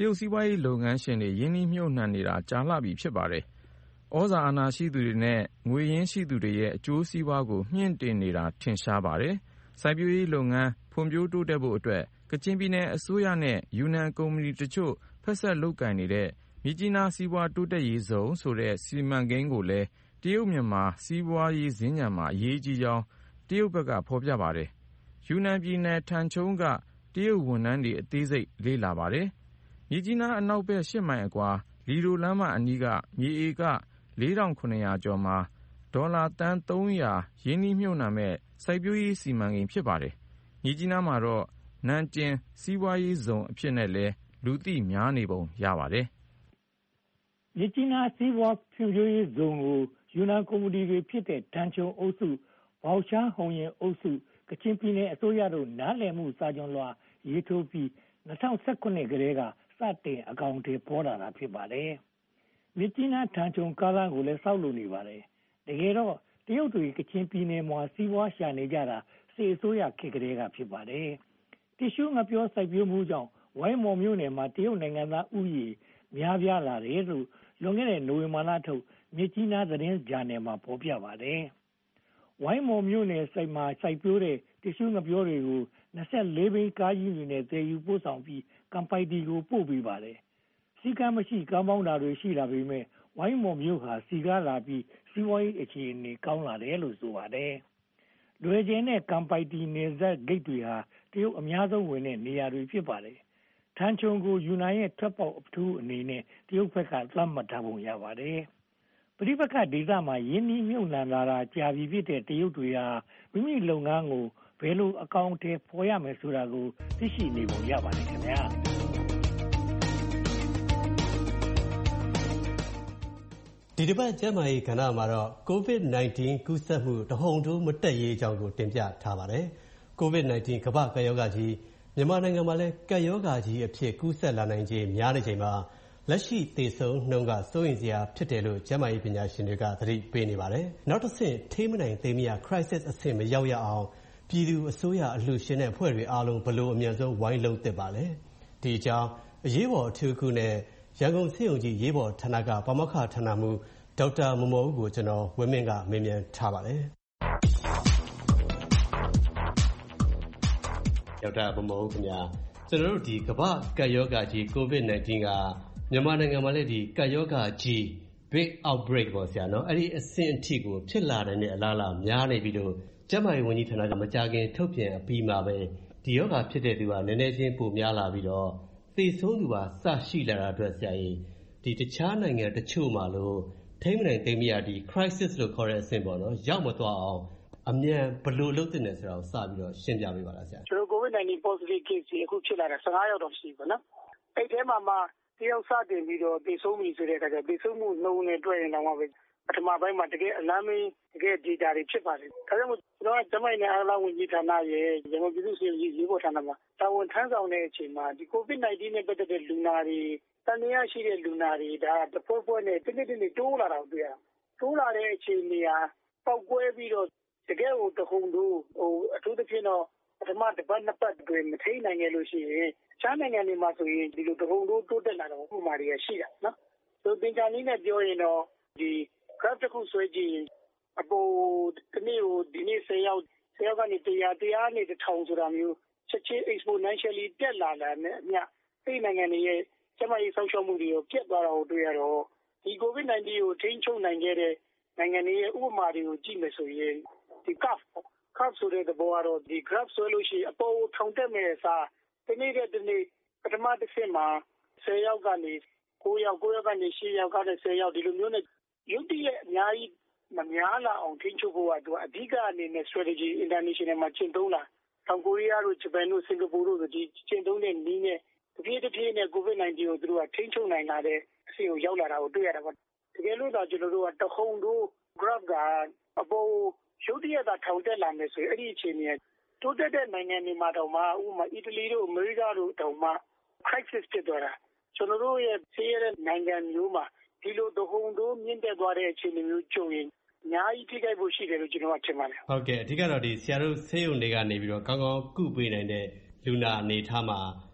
ရုတ်စီးပွားရေးလုပ်ငန်းရှင်တွေရင်းနှီးမြှုပ်နှံနေတာကြာလှပြီဖြစ်ပါတယ်။ဩဇာအာဏာရှိသူတွေနဲ့ငွေရင်းရှိသူတွေရဲ့အကျိုးစီးပွားကိုမြှင့်တင်နေတာထင်ရှားပါတယ်။စိုက်ပျိုးရေးလုပ်ငန်းဖွံ့ဖြိုးတိုးတက်ဖို့အတွက်ကချင်ပြည်နယ်အစိုးရနဲ့ယူနန်ကုမ္ပဏီတချို့ဖက်စပ်လုပ်ကိုင်နေတဲ့မြစ်ကြီးနားစီးပွားတိုးတက်ရေးဇုံဆိုတဲ့စီမံကိန်းကိုလည်းတရုတ်မြန်မာစီးပွားရေးစင်္ကြန်မှာအရေးကြီးကြောင်းတရုတ်ဘက်ကဖော်ပြပါတယ်။ယူနန်ပြည်နယ်ထန်ချုံကတရုတ်ဝန်ထမ်းတွေအသေးစိတ်လေ့လာပါတယ်။မြစ်ကြီးနားအနောက်ဘက်ရှစ်မိုင်အကွာလီဒိုလမ်းမအနီးကမြေဧကလေးထောင်ခုနှစ်ရာကျော်မှာဒေါ်လာသန်းသုံးရာရင်းနှီးမြှုပ်နှံမဲ့စိုက်ပျိုးရေးစီမံကိန်းဖြစ်ပါတယ်။မြစ်ကြီးနားမှာတော့နန်ကျင်စီးပွားရေးဇုံအဖြစ်နဲ့လည်းလူသိများနေပုံရပါတယ်
။မြစ်ကြီးနားစီးပွားဖွံ့ဖြိုးရေးဇုံကိုယူနန်ကုမ္ပဏီတွေဖြစ်တဲ့တန်ချုံအုပ်စု၊ဘောက်ရှားဟုံရင်အုပ်စုကချင်ပြည်နယ်အစိုးရတို့နားလည်မှုစာချုပ်လွှာရေးထိုးပြီး၂၀၁၇ကတည်းကစတင်အကောင်အထည်ဖော်လာတာဖြစ်ပါတယ်။မြစ်ကြီးနားထန်ချုံကားလမ်းကိုလည်းဆောက်လုပ်နေပါတယ်။တကယ်တော့တရုတ်တွေကချင်ပြည်နယ်မှာစီးပွားရှာနေကြတာစစ်အစိုးရခေတ်ကတည်းကဖြစ်ပါတယ်။တစ်ရှူးငှက်ပျောစိုက်ပျိုးမှုကြောင့်ဝိုင်းမော်မြို့နယ်မှာတရုတ်နိုင်ငံသားဥယျာဉ်များပြားလာတယ်လို့လွန်ခဲ့တဲ့နိုဝင်ဘာလထုတ်မြစ်ကြီးနားသတင်းဂျာနယ်မှာဖော်ပြပါတယ်။ဝိုင်းမော်မြို့နယ်စိုက်မှာစိုက်ပျိုးတဲ့တစ်ရှူးငှက်ပျောတွေကို၂၄ဘီးကားကြီးတွေနဲ့တည်ယူပို့ဆောင်ပြီးကမ်ပိုက်တီကိုပို့ပေးပါတယ်။စီကံမရှိကားမောင်းတာတွေရှိလာပေမဲ့ဝိုင်းမော်မြို့ဟာစီကားလာပြီးစီးပွားရေးအခြေအနေကောင်းလာတယ်လို့ဆိုပါတယ်။လွယ်ကျင်တဲ့ကမ်ပိုက်တီနယ်စပ်ဂိတ်တွေဟာတရုတ်အများဆုံးဝင်တဲ့နေရာတွေဖြစ်ပါတယ်။ထန်ချုံကိုယူနန်ရဲ့ထွက်ပေါက်အထူးအနေနဲ့တရုတ်ဘက်ကသတ်မှတ်ထားပုံရပါတယ်။ပဋိပက္ခဒေသမှာယင်းနှီးမြှုပ်နှံလာတာကြာပြီဖြစ်တဲ့တရုတ်တွေဟာမိမိလုပ်ငန်းကိုဘယ်လိုအကောင့်ထဲပေါ်ရမယ်ဆိုတာကိုသိရှိနေပုံရပါတယ်ခင်ဗျာ
ဒီတစ်ပတ်ကျန်းမာရေးကဏ္ဍမှာတော့ ကိုဗစ် ၁၉ ကူးစက်မှုတဟုန်ထိုးမတက်ရေးအကြောင်းကိုတင်ပြထားပါတယ်။ ကိုဗစ် ၁၉ ကမ္ဘာ့ကပ်ရောဂါကြီးမြန်မာနိုင်ငံမှာလည်းကပ်ရောဂါကြီးအဖြစ်ကူးစက်လာနိုင်ခြေများနေချိန်မှာလက်ရှိသေဆုံးနှုန်းကစိုးရိမ်စရာဖြစ်တယ်လို့ကျန်းမာရေးပညာရှင်တွေကသတိပေးနေပါတယ်။နောက်တစ်ဆင့်ထိမနိုင်သိမ်းမရ crisis အဆင့်မရောက်ရအောင်ပြည်သူအစိုးရအလှူရှင်တဲ့အဖွဲ့တွေအားလုံးဘယ်လိုအမြန်ဆုံးဝိုင်းလုပ်သင့်ပါလဲ။ဒီအကြောင်းအရေးပေါ်အထူးကုနဲ့ရန်ကုန်ဆေးရုံကြီးရေးပေါ်ဌာနကပါမောက္ခဌာနမှူးဒေါက်တာမော်မော်ဦးကိုကျွန်တော်ဝင်းမင်းကမေးမြန်းထားပါတယ်။ဒေါက်တာမော်မော်ဦးခင်ဗျာကျွန်တော်တို့ဒီကမ္ဘာ့ကပ်ရောဂါကြီး ကိုဗစ် ၁၉ ကမြန်မာနိုင်ငံမှာလည်းဒီကပ်ရောဂါကြီး big outbreak ပေါ့ဆရာနော်အဲ့ဒီအဆင့်အထိကိုဖြစ်လာနိုင်တဲ့အလားအလာများနေပြီလို့ကျန်းမာရေးဝန်ကြီးဌာနကမကြာခင်ထုတ်ပြန်အပြီးမှာပဲဒီရောဂါဖြစ်တဲ့သူကနည်းနည်းချင်းပိုများလာပြီးတော့သေဆုံးသူပါစရှိလာတာအတွက်ဆရာကြီးဒီတခြားနိုင်ငံတချို့မှာလို့ထိမနိုင်သိမရဒီ crisis လို့ခေါ်တဲ့အဆင့်ပေါ့နော်ရောက်မသွားအောင်အမြန်ဘယ်လိုလုပ်သင့်တယ်ဆိုတာကိုစပြီးတော့ရှင်းပြပေးပါလားဆရာ
ကျွန်တော် ကိုဗစ် ၁၉ positive case တွေအခုဖြစ်လာတာ၁၅ယောက်တော့ရှိပြီပေါ့နော်အဲ့ထဲမှာမှတယောက်စတင်ပြီးတော့သေဆုံးပြီဆိုတဲ့အခါကျသေဆုံးမှုနှုန်းနဲ့တွေ့ရင်တော့ပဲပထမပိုင်းမှာတကယ်အလားမင်းတကယ် data တွေဖြစ်ပါတယ်ဒါကြောင့်မို့ကျွန်တော်ကကျန်းမာရေးနဲ့အားကစားဝန်ကြီးဌာနရဲ့ရန်ကုန်ပြည်သူ့ဆေးရုံကြီးရေးပေါ်ဌာနမှာတာဝန်ထမ်းဆောင်တဲ့အချိန်မှာဒီ ကိုဗစ် ၁၉ နဲ့ပတ်သက်တဲ့လူနာတွေတန်ရာရှိတဲ့လူနာတွေဒါတပွဲပွဲနဲ့တနေ့တနေ့တိုးလာတာကိုတွေ့ရတိုးလာတဲ့အချိန်နေရာပောက်ကွဲပြီးတော့တကယ်ကိုတခုံတို့ဟိုအထူးသဖြင့်တော့ပထမတစ်ပတ်နှစ်ပတ်တွင်မထိနိုင်ခဲ့လို့ရှိရင်ချမ်းနိုင်ငံတွေမှာဆိုရင်ဒီလိုတခုံတို့တိုးတက်လာတော့ဥပမာတွေကရှိတာနော်ဆိုသင်္ချာနည်းနဲ့ပြောရင်တော့ဒီ graph တစ်ခုဆွဲကြည့်ရင်အပေါ်ဒီနေ့ကိုဒီနေ့ဆယ်ယောက်ဆယ်ယောက်ကနေတရာတရာနဲ့တစ်ထောင်ဆိုတာမျိုးချက်ချင်း exponentially တက်လာတာနဲ့အမျှဒီနိုင်ငံတွေရဲ့ကျန်းမာရေးဆောင်ရှောက်မှုတွေကိုပြတ်သွားတာကိုတွေ့ရတော့ဒီ ကိုဗစ် ၁၉ ကိုထိန်းချုပ်နိုင်ခဲ့တဲ့နိုင်ငံတွေရဲ့ဥပမာတွေကိုကြည့်မယ်ဆိုရင်ဒီ graph graph ဆိုတဲ့သဘောကတော့ဒီ graph ဆွဲလို့ရှိရင်အပေါ်ကိုထောင်တက်မဲ့အစားဒီနေ့တဲ့ဒီနေ့ပထမတစ်ဆင့်မှာဆယ်ယောက်ကနေကိုးယောက်ကိုးယောက်ကနေရှစ်ယောက်ကနေဆယ်ယောက်ဒီလိုမျိုးနဲ့ရုပ်တရက်အများကြီးမများလာအောင်ထိန်းချုပ်ဖို့ကသူအဓိကအနေနဲ့ strategy international မှာကျင့်သုံးတာတောင်ကိုရီးယားတို့ဂျပန်တို့စင်ကာပူတို့ဆိုဒီကျင့်သုံးတဲ့နည်းနဲ့တပြေးတပြေးနဲ့ ကိုဗစ် ၁၉ ကိုသူတို့ကထိန်းချုပ်နိုင်လာတဲ့အဆင့်ကိုရောက်လာတာကိုတွေ့ရတာပေါ့တကယ်လို့သာကျွန်တော်တို့ကတခုံတို့ graph ကအပေါ်ရုပ်တရက်သာထောင်တက်လာမယ်ဆိုရင်အဲ့ဒီအခြေအနေတိုးတက်တဲ့နိုင်ငံတွေမှာတောင်မှဥပမာအီတလီတို့အမေရိကတို့တောင်မှ crisis ဖြစ်သွားတာကျွန်တော်တို့ရဲ့ဆေးရတဲ့နိုင်ငံမျိုးမှာဒီလိုတခုံတို့မြင့်တက်သွားတဲ့အခြေအနေမျိုးကြုံရင်အများကြီးထိခိုက်ဖို့ရှိတယ်လို့ကျွန်တော်ကထင်ပါတယ်
ဟုတ်ကဲ့အဓိကတော့ဒီဆရာတို့ဆေးရုံတွေကနေပြီးတော့ကောင်းကောင်းကုပေးနိုင်တဲ့လူနာအနေထားမှာ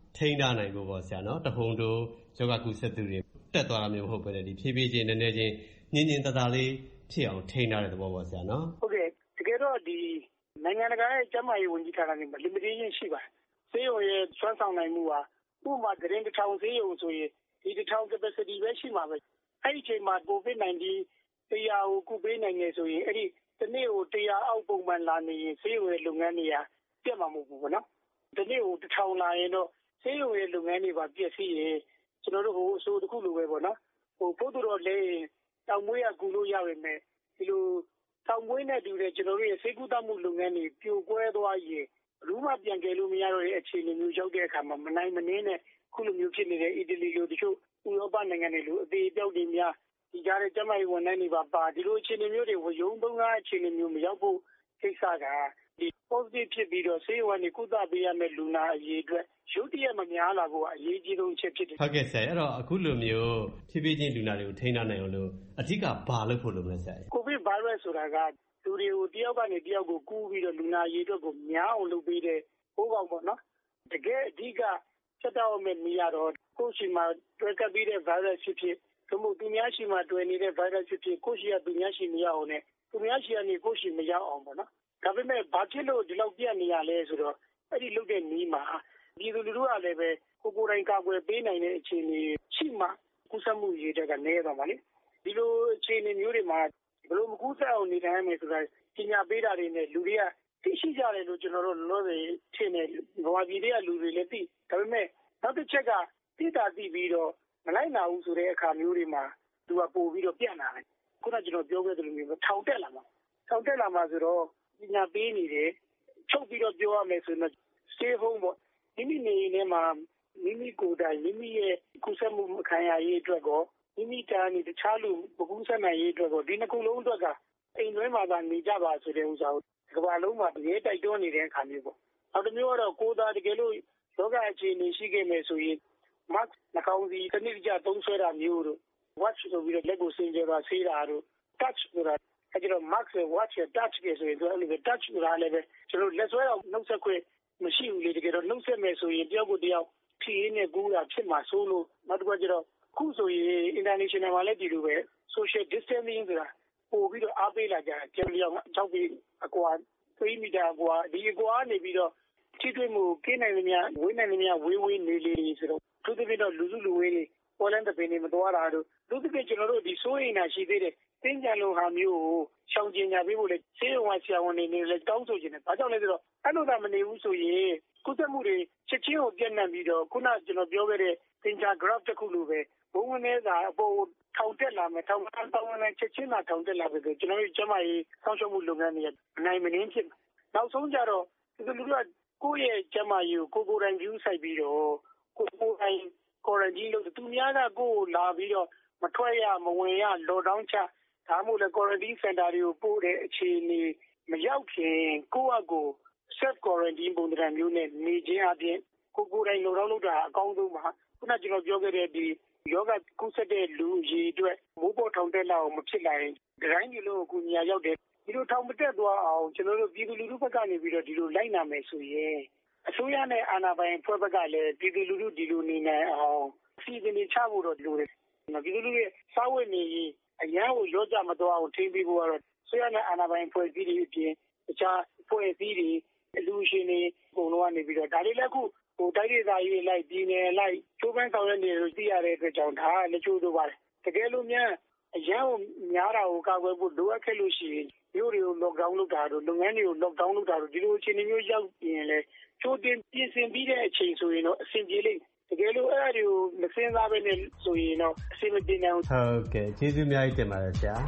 ထိန်းထားနိုင်ဖို့ပေါ့ဆရာနော်တဟုန်တိုးယောဂကုသသူတွေတက်သွားတာမျိုးမဟုတ်ဘဲဒီဖြည်းဖြည်းချင်းနည်းနည်းချင်းညင်ညင်တသာလေးဖြစ်အောင်ထိန်းထားတဲ့သဘောပေါ့ဆရာနော်
ဟုတ်ကဲ့တကယ်တော့ဒီနိုင်ငံတကာရဲ့ကျန်းမာရေးဝန်ကြီးဌာနတွေမှာ limitation ရှိပါတယ်ဆေးရုံရဲ့စွမ်းဆောင်နိုင်မှုဟာဥပမာဂရင်းတစ်ထောင်ဆေးရုံဆိုရင်ဒီတစ်ထောင် capacity ပဲရှိမှာပဲအဲ့ဒီအချိန်မှာ COVID nineteen တရားကိုကုပေးနိုင်နေဆိုရင်အဲ့ဒီဒီနေ့ကိုတရားအောက်ပုံမှန်လာနေရင်ဆေးရုံရဲ့လုပ်ငန်းတွေကပြတ်မှာမဟုတ်ဘူးပေါ့နော်ဒီနေ့ကိုတစ်ထောင်လာရင်တော့ဆေးရုံရဲ့လုပ်ငန်းတွေပါပြည့်စည်ရင်ကျွန်တော်တို့ဟိုအဆိုတစ်ခုလိုပဲပေါ့နော်ဟိုပို့တော်လေးတောင်မွေးရကူလို့ရပါမယ်ဒီလိုတောင်မွေးနဲ့တူတဲ့ကျွန်တော်တို့ရဲ့ဆေးကုသမှုလုပ်ငန်းတွေပြိုကွဲသွားရင်ဘူးမှပြန်ကယ်လို့မရတော့တဲ့အခြေအနေမျိုးရောက်တဲ့အခါမှာမနိုင်မနှင်းနဲ့ခုလိုမျိုးဖြစ်နေတဲ့အီတလီလိုတချို့ဥရောပနိုင်ငံတွေလိုအသေးပြောက်တွေများဒီကြားတဲ့ကျန်းမာရေးဝန်ထမ်းတွေပါပါဒီလိုအခြေအနေမျိုးတွေဝရုံသုံးကားအခြေအနေမျိုးမရောက်ဖို့ကိစ္စကဒီ positive ဖြစ်ပြီးတော့ဆေးရုံကနေကုသပေးရမယ့်လူနာအရေးအတွက်ရုတ်တရက်မများလာဖို့အရေးကြီးဆုံးချက်ဖြစ်တယ်
ဟုတ်ကဲ့ဆရာအဲ့တော့အခုလိုမျိုးဖြည်းဖြည်းချင်းလူနာတွေကိုထိန်းထားနိုင်အောင်လို့အဓိကဘာလုပ်ဖို့လုပ်လဲဆရာ
COVID virus ဆိုတာကလူတွေကိုတယောက်ကနေတယောက်ကိုကူးပြီးတော့လူနာရေးအတွက်ကိုများအောင်လုပ်ပေးတဲ့ဟိုးကောင်ပေါ့နော်တကယ်အဓိကချက်တော့မဲ့နေရတော့ကိုယ်ရှိမှာတွေ့ကပ်ပြီးတဲ့ virus ဖြစ်ဖြစ်သို့မဟုတ်သူများရှိမှာတွေ့နေတဲ့ virus ဖြစ်ဖြစ်ကိုယ်ရှိကသူများရှိမရအောင်နဲ့သူများရှိကနေကိုယ်ရှိမရအောင်ပေါ့နော်ဒါပေမဲ့ဘာဖြစ်လို့ဒီလောက်ပြတ်နေရလဲဆိုတော့အဲ့ဒီလုပ်တဲ့နီးမှာဒီလူလူတို့ကလည်းပဲကိုကိုယ်တိုင်ကာကွယ်ပေးနိုင်တဲ့အခြေအနေရှိမှကုသမှုရေးတဲ့ကနေတော့ဗာလေဒီလိုအခြေအနေမျိုးတွေမှာဘလို့မကူးစက်အောင်နေတိုင်းမယ်ဆိုတာပညာပေးတာတွေနဲ့လူတွေကသိရှိကြတယ်လို့ကျွန်တော်တို့လို့ဆိုထင်တယ်ဘဝပြည်တွေကလူတွေလည်းသိဒါပေမဲ့နောက်တစ်ချက်ကသိတာသိပြီးတော့မလိုက်နိုင်ဘူးဆိုတဲ့အခါမျိုးတွေမှာသူကပို့ပြီးတော့ပြန့်လာတယ်ခုနကကျွန်တော်ပြောခဲ့သလိုမျိုးထောင်တက်လာမှာထောင်တက်လာမှာဆိုတော့ပညာပေးနေတယ်ချုပ်ပြီးတော့ပြောရမယ်ဆိုတော့ stay home ပေါ့မိမိနေနေမှာမိမိကိုယ်တိုင်မိမိရဲ့ကုသမှုခံရရေးအတွက်ကောမိမိတာနေတခြားလူပကူးဆက်နိုင်ရေးအတွက်ကောဒီနှစ်ခုလုံးအတွက်ကအိမ်တွင်းမှာသာနေကြပါဆိုတဲ့ဥစ္စာကိုကဘာလုံးမှာတကယ်တိုက်တွန်းနေတဲ့အခါမျိုးပေါ့နောက်တစ်မျိုးကတော့ကိုယ်သာတကယ်လို့ယောဂအခြေအနေရှိခဲ့မယ်ဆိုရင် mask နှာခေါင်းစည်းတစ်နည်းကြသုံးဆွဲတာမျိုးတို့ watch ဆိုပြီးတော့လက်ကိုစင်ကြယ်ပါဆေးတာတို့ touch ဆိုတာအဲ့ဒီတော့ mask watch touch တွေဆိုရင်သူအဲ့လိုပဲ touch ဆိုတာလည်းပဲကျွန်တော်လက်ဆွဲအောင်နှုတ်ဆက်ခွင့်မရှိဘူးလေတကယ်တော့နှုတ်ဆက်မယ်ဆိုရင်တယောက်ကိုတယောက်ဖြည့်ရင်းနဲ့ကူးတာဖြစ်မှာဆိုလို့နောက်တစ်ခါကျတော့ခုဆိုရင် international မှာလည်းဒီလိုပဲ social distancing ဆိုတာပို့ပြီးတော့အားပေးလာကြတယ်ကျန်လျောက်၆ပေအကွာ၃မီတာအကွာဒီအကွာနေပြီးတော့ထိတွေ့မှုကင်းနိုင်နေများဝေးနိုင်နေများဝေးဝေးနေလေဆိုတော့သူတို့ပြီးတော့လူစုလူဝေးတွေပေါ်လန်တပင်းတွေမသွားတာတို့သူတို့ကကျွန်တော်တို့ဒီစိုးရိမ်တာရှိသေးတယ်တင်းကြံလုံးဟာမျိုးကိုရှောင်ကျဉ်ညာပေးဖို့လေဆေးရုံကဆရာဝန်တွေနေလေတောင်းဆိုခြင်းတယ်ဘာကြောင့်လဲဆိုတော့အဲ့လိုသာမနေဘူးဆိုရင်ကုသမှုတွေချက်ချင်းကိုပြန့်နှံ့ပြီးတော့ခုနကျွန်တော်ပြောခဲ့တဲ့သင်္ချာ graph တစ်ခုလိုပဲဘုံဝင်နေတာအပေါ်ထောင်တက်လာမယ်ထောင်တောင်းဝင်ချက်ချင်းသာထောင်တက်လာပြီဆိုကျွန်တော်တို့ကျမကြီးဆောင်းရှုံးမှုလုပ်ငန်းတွေအနိုင်မနှင်းဖြစ်နောက်ဆုံးကြတော့ဒီလိုလူကကိုယ့်ရဲ့ကျမကြီးကိုကိုကိုယ်တိုင် view ဆိုင်ပြီးတော့ကိုကိုယ်တိုင် quarantine လုပ်သူများကကိုယ်လာပြီးတော့မထွက်ရမဝင်ရ lockdown ချဒါမှမဟုတ်လေ quarantine center တွေကိုပို့တဲ့အခြေအနေမရောက်ခင်ကိုယ့်အကို self quarantine ပုံစံမျိုးနဲ့နေခြင်းအပြင်ကိုကိုယ်တိုင် lockdown လုပ်တာအကောင်းဆုံးပါခုနကျွန်တော်ပြောခဲ့တဲ့ဒီယောဂကုသတဲ့လူကြီးအတွက်မိုးပေါ်ထောင်တက်လာအောင်မဖြစ်လာရင်ဒီတိုင်းဒီလိုကိုညာရောက်တယ်ဒီလိုထောင်မတက်သွားအောင်ကျွန်တော်တို့ပြည်သူလူထုဘက်ကနေပြီးတော့ဒီလိုလိုက်နာမယ်ဆိုရင်အစိုးရနဲ့အာဏာပိုင်ဖွဲ့ဘက်ကလည်းပြည်သူလူထုဒီလိုနေနိုင်အောင်အစီအစဉ်တွေချဖို့တော့လိုတယ်ပြည်သူလူထုရဲ့စာဝတ်နေရေးအရန်ကိုရောကြမသွားအောင်ထိန်းပေးဖို့ကတော့အစိုးရနဲ့အာဏာပိုင်ဖွဲ့စည်းတွေအပြင်တခြားဖွဲ့စည်းတွေအလူရှင်တွေပုံတော့ကနေပြီးတော့ဒါတွေလည်းခုဟိုတိုက်ဒေသကြီးလိုက်ပြည်နယ်လိုက်ချိုးပန်းဆောင်ရနေလို့သိရတဲ့အတွက်ကြောင့်ဒါလည်းချိုးတော့ပါတယ်တကယ်လို့များအရန်ကိုများတာကိုကာကွယ်ဖို့လိုအပ်ခဲ့လို့ရှိရင်မျိုးတွေကို lockdown လုပ်တာတို့လုပ်ငန်းတွေကို lockdown လုပ်တာတို့ဒီလိုအခြေအနေမျိုးရောက်ရင်လည်းချိုးတင်ပြင်ဆင်ပြီးတဲ့အချိန်ဆိုရင်တော့အဆင်ပြေလိမ့်တကယ်လို့အဲ့ဒါတွေကိုမစင်စားဘဲနဲ့ဆိုရင်တော့အဆင်မပြေနိုင်ဘူး
ဟုတ်ကဲ့ကျေးဇူးအများကြီးတင်ပါတယ်ဆရာ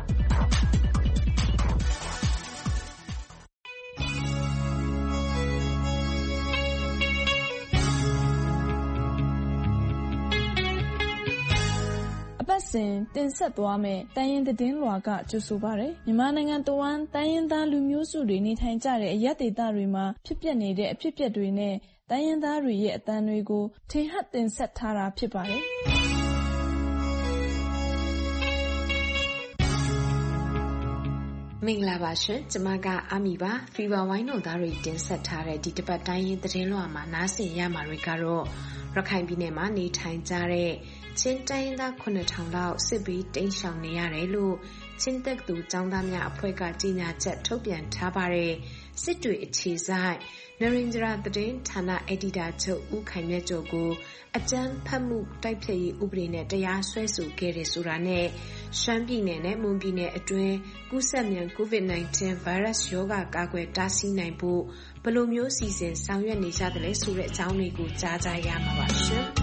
စဉ်တင်ဆက်သွားမယ်တိုင်းရင်းသတင်းလွှာကကြိုဆိုပါရယ်မြန်မာနိုင်ငံတဝန်းတိုင်းရင်းသားလူမျိုးစုတွေနေထိုင်ကြတဲ့အရပ်ဒေသတွေမှာဖြစ်ပျက်နေတဲ့အဖြစ်အပျက်တွေနဲ့တိုင်းရင်းသားတွေရဲ့အသံတွေကိုထင်ဟပ်တင်ဆက်ထားတာဖြစ်ပါတယ်
မင်္ဂလာပါရှင်ကျမကအာမီပါဖီဗာဝိုင်းတို့သားတွေတင်ဆက်ထားတဲ့ဒီတစ်ပတ်တိုင်းရင်းသတင်းလွှာမှာနားဆင်ရမှာတွေကတော့ရခိုင်ပြည်နယ်မှာနေထိုင်ကြတဲ့ချင်းတိုင်းရင်းသားခုနှစ်ထောင်လောက်စစ်ဘေးတိမ်းရှောင်နေရတယ်လို့ချင်းတက်သူကျောင်းသားများအဖွဲ့ကကြေညာချက်ထုတ်ပြန်ထားပါတယ်။စစ်တွေအခြေဆိုင်နရင်ဂျရာသတင်းဌာနအက်ဒီတာချုပ်ဦးခိုင်မြတ်ကျော်ကိုအကြမ်းဖက်မှုတိုက်ဖျက်ရေးဥပဒေနဲ့တရားစွဲဆိုခဲ့တယ်ဆိုတာနဲ့ရှမ်းပြည်နယ်နဲ့မွန်ပြည်နယ်အတွင်းကူးစက်မြန် ကိုဗစ် nineteen ဗိုင်းရပ်စ်ရောဂါကာကွယ်တားဆီးနိုင်ဖို့ဘယ်လိုမျိုးစီစဉ်ဆောင်ရွက်နေကြသလဲဆိုတဲ့အကြောင်းတွေကိုကြားကြရမှာပါရှင်။